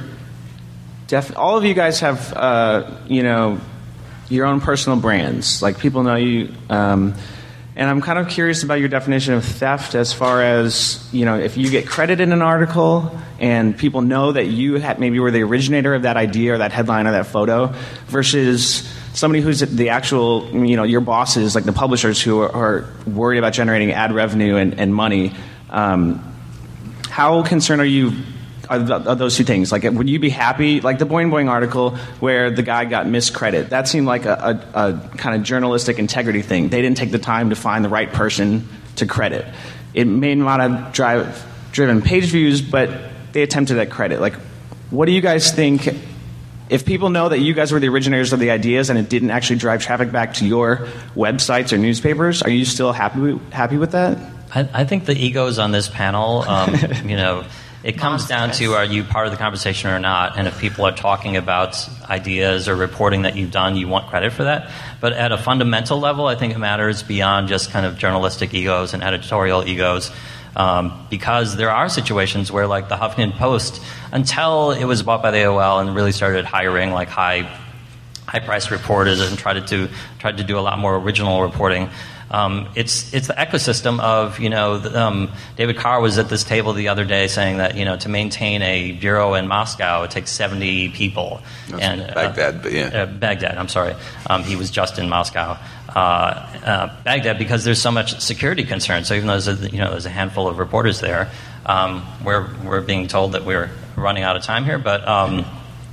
Def- all of you guys have, uh, you know, your own personal brands. Like, people know you. Um, and I'm kind of curious about your definition of theft as far as, you know, if you get credit in an article and people know that you had, maybe were the originator of that idea or that headline or that photo, versus somebody who's the actual, you know, your bosses, like the publishers who are, are worried about generating ad revenue and, and money. Um, how concerned are you of those two things? Like, would you be happy, like the Boing Boing article where the guy got miscredit? That seemed like a, a, a kind of journalistic integrity thing. They didn't take the time to find the right person to credit. It may not have drive, driven page views, but they attempted at credit. Like, what do you guys think? If people know that you guys were the originators of the ideas and it didn't actually drive traffic back to your websites or newspapers, are you still happy happy with that?
I, I think the egos on this panel, um, you know, it comes down to, are you part of the conversation or not? And if people are talking about ideas or reporting that you've done, you want credit for that. But at a fundamental level, I think it matters beyond just kind of journalistic egos and editorial egos, um, because there are situations where, like the Huffington Post, until it was bought by the A O L and really started hiring like high high-priced reporters and tried to do, tried to do a lot more original reporting, Um, it's it's the ecosystem of, you know, the, um, David Carr was at this table the other day saying that, you know, to maintain a bureau in Moscow, it takes seventy people.
That's
and
Baghdad,
uh,
but yeah.
Uh, Baghdad, I'm sorry. Um, he was just in Moscow. Uh, uh, Baghdad, because there's so much security concern. So even though there's a, you know, there's a handful of reporters there, um, we're, we're being told that we're running out of time here, but... Um,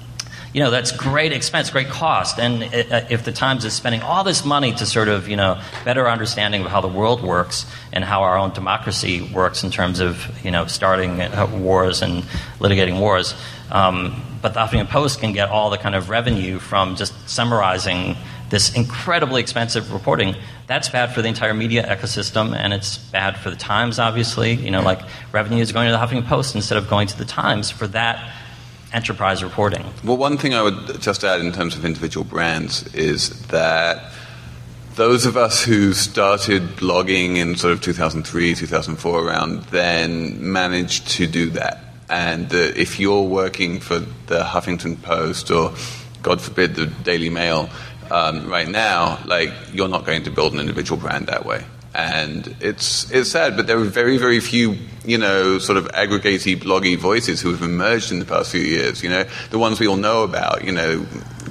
You know, that's great expense, great cost. And if the Times is spending all this money to sort of, you know, better understanding of how the world works and how our own democracy works in terms of, you know, starting wars and litigating wars, um, but the Huffington Post can get all the kind of revenue from just summarizing this incredibly expensive reporting, that's bad for the entire media ecosystem, and it's bad for the Times, obviously. You know, like revenue is going to the Huffington Post instead of going to the Times for that enterprise reporting.
Well, one thing I would just add in terms of individual brands is that those of us who started blogging in sort of two thousand three, two thousand four around then managed to do that. And uh, if you're working for the Huffington Post or, God forbid, the Daily Mail um, right now, like, you're not going to build an individual brand that way. And it's it's sad, but there are very, very few, you know, sort of aggregatey, bloggy voices who have emerged in the past few years. You know, the ones we all know about, you know,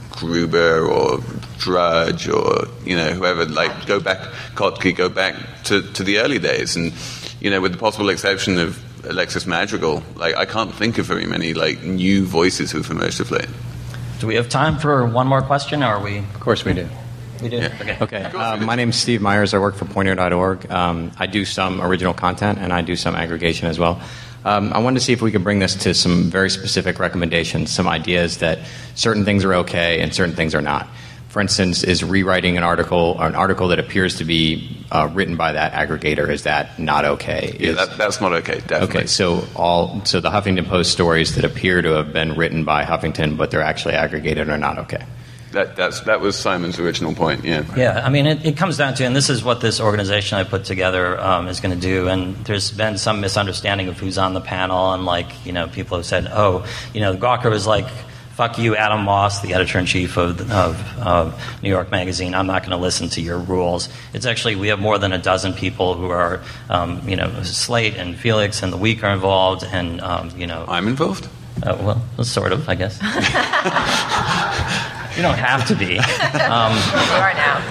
Gruber or Drudge or, you know, whoever, like, go back, Kottke, go back to, to the early days. And, you know, with the possible exception of Alexis Madrigal, like, I can't think of very many, like, new voices who've emerged of late.
Do we have time for one more question, or are we?
Of course we do.
We do?
Yeah.
Okay.
Okay. Uh, my name is Steve Myers. I work for Poynter dot org. Um, I do some original content, and I do some aggregation as well. Um, I wanted to see if we could bring this to some very specific recommendations, some ideas that certain things are okay and certain things are not. For instance, is rewriting an article or an article that appears to be uh, written by that aggregator, is that not okay?
Yeah,
is,
that, that's not okay, definitely.
Okay, so all so the Huffington Post stories that appear to have been written by Huffington, but they're actually aggregated, are not okay.
That that's that was Simon's original point, yeah.
Yeah, I mean, it, it comes down to, and this is what this organization I put together um, is going to do, and there's been some misunderstanding of who's on the panel, and, like, you know, people have said, oh, you know, Gawker was like, fuck you, Adam Moss, the editor-in-chief of, of, of New York Magazine, I'm not going to listen to your rules. It's actually, we have more than a dozen people who are, um, you know, Slate and Felix and The Week are involved, and, um, you know.
I'm involved?
Uh, well, sort of, I guess. You don't have to be. Um,
you are now.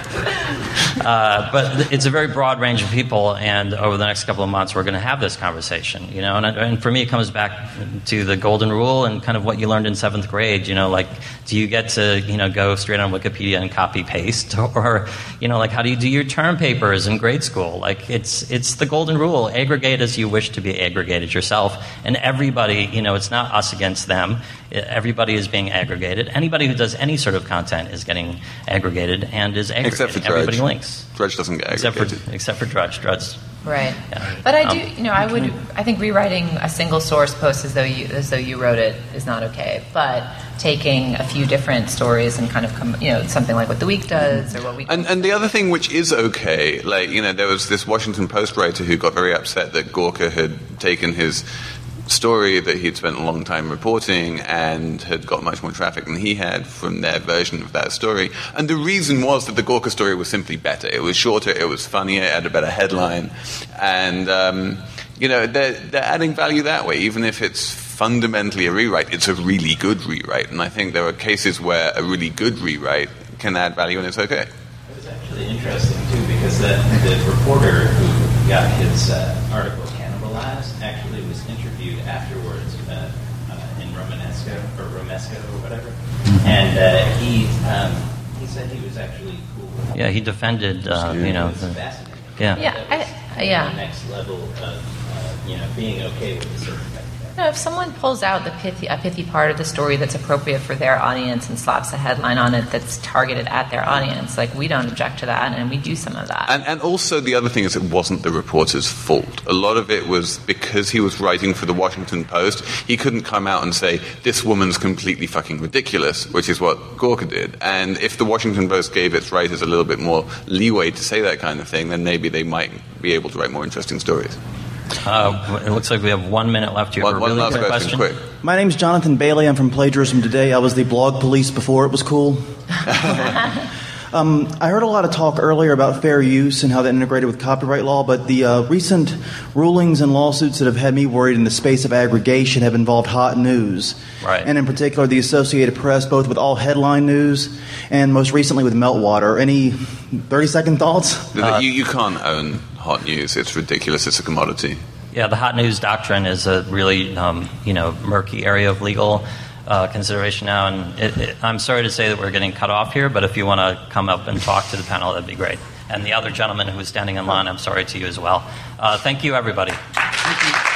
Uh, but it's a very broad range of people, and over the next couple of months, we're going to have this conversation. You know, and, and for me, it comes back to the golden rule and kind of what you learned in seventh grade. You know, like, do you get to, you know, go straight on Wikipedia and copy paste, or, you know, like, how do you do your term papers in grade school? Like, it's it's the golden rule. Aggregate as you wish to be aggregated yourself, and everybody, you know, it's not us against them. Everybody is being aggregated. Anybody who does any sort of content is getting aggregated and is aggregated.
Except for Drudge.
Everybody links.
Drudge doesn't get
except
aggregated.
For, except for Drudge. Drudge.
Right.
Yeah.
But I do,
Um,
you know, I would, I think rewriting a single source post as though you, as though you wrote it is not okay. But taking a few different stories and kind of, come, you know, something like what The Week does or what we.
And, and the other thing which is okay, like, you know, there was this Washington Post writer who got very upset that Gawker had taken his story that he'd spent a long time reporting and had got much more traffic than he had from their version of that story. And the reason was that the Gawker story was simply better. It was shorter, it was funnier, it had a better headline. And, um, you know, they're, they're adding value that way, even if it's fundamentally a rewrite. It's a really good rewrite. And I think there are cases where a really good rewrite can add value and it's okay.
It was actually interesting, too, because the, the reporter who got his uh, article cannibalized actually was interviewed afterwards uh, uh, in Romanesco or Romesco or whatever, and uh, he um, he said he was actually cool with it.
Yeah, he defended, uh, you know.
It's
The,
fascinating.
yeah.
Yeah, I, yeah.
The next level of uh, you know being okay with a certain thing.
No, if someone pulls out the pithy, a pithy part of the story that's appropriate for their audience and slaps a headline on it that's targeted at their audience, like, we don't object to that, and we do some of that.
And, and also the other thing is it wasn't the reporter's fault. A lot of it was because he was writing for the Washington Post, he couldn't come out and say, this woman's completely fucking ridiculous, which is what Gawker did. And if the Washington Post gave its writers a little bit more leeway to say that kind of thing, then maybe they might be able to write more interesting stories.
Uh, it looks like we have one minute left here.
One,
for a
one
really
last
quick
question,
question.
quick.
My name's Jonathan Bailey. I'm from Plagiarism Today. I was the blog police before it was cool. Um, I heard a lot of talk earlier about fair use and how that integrated with copyright law, but the uh, recent rulings and lawsuits that have had me worried in the space of aggregation have involved hot news.
Right.
And in particular, the Associated Press, both with all headline news and most recently with Meltwater. Any thirty-second thoughts?
Uh, you, you can't own hot news. It's ridiculous. It's a commodity.
Yeah, the hot news doctrine is a really um, you know murky area of legal Uh, consideration now, and it, it, I'm sorry to say that we're getting cut off here, but if you want to come up and talk to the panel, that'd be great. And the other gentleman who was standing in line, I'm sorry to you as well. Uh, thank you, everybody.
Thank you.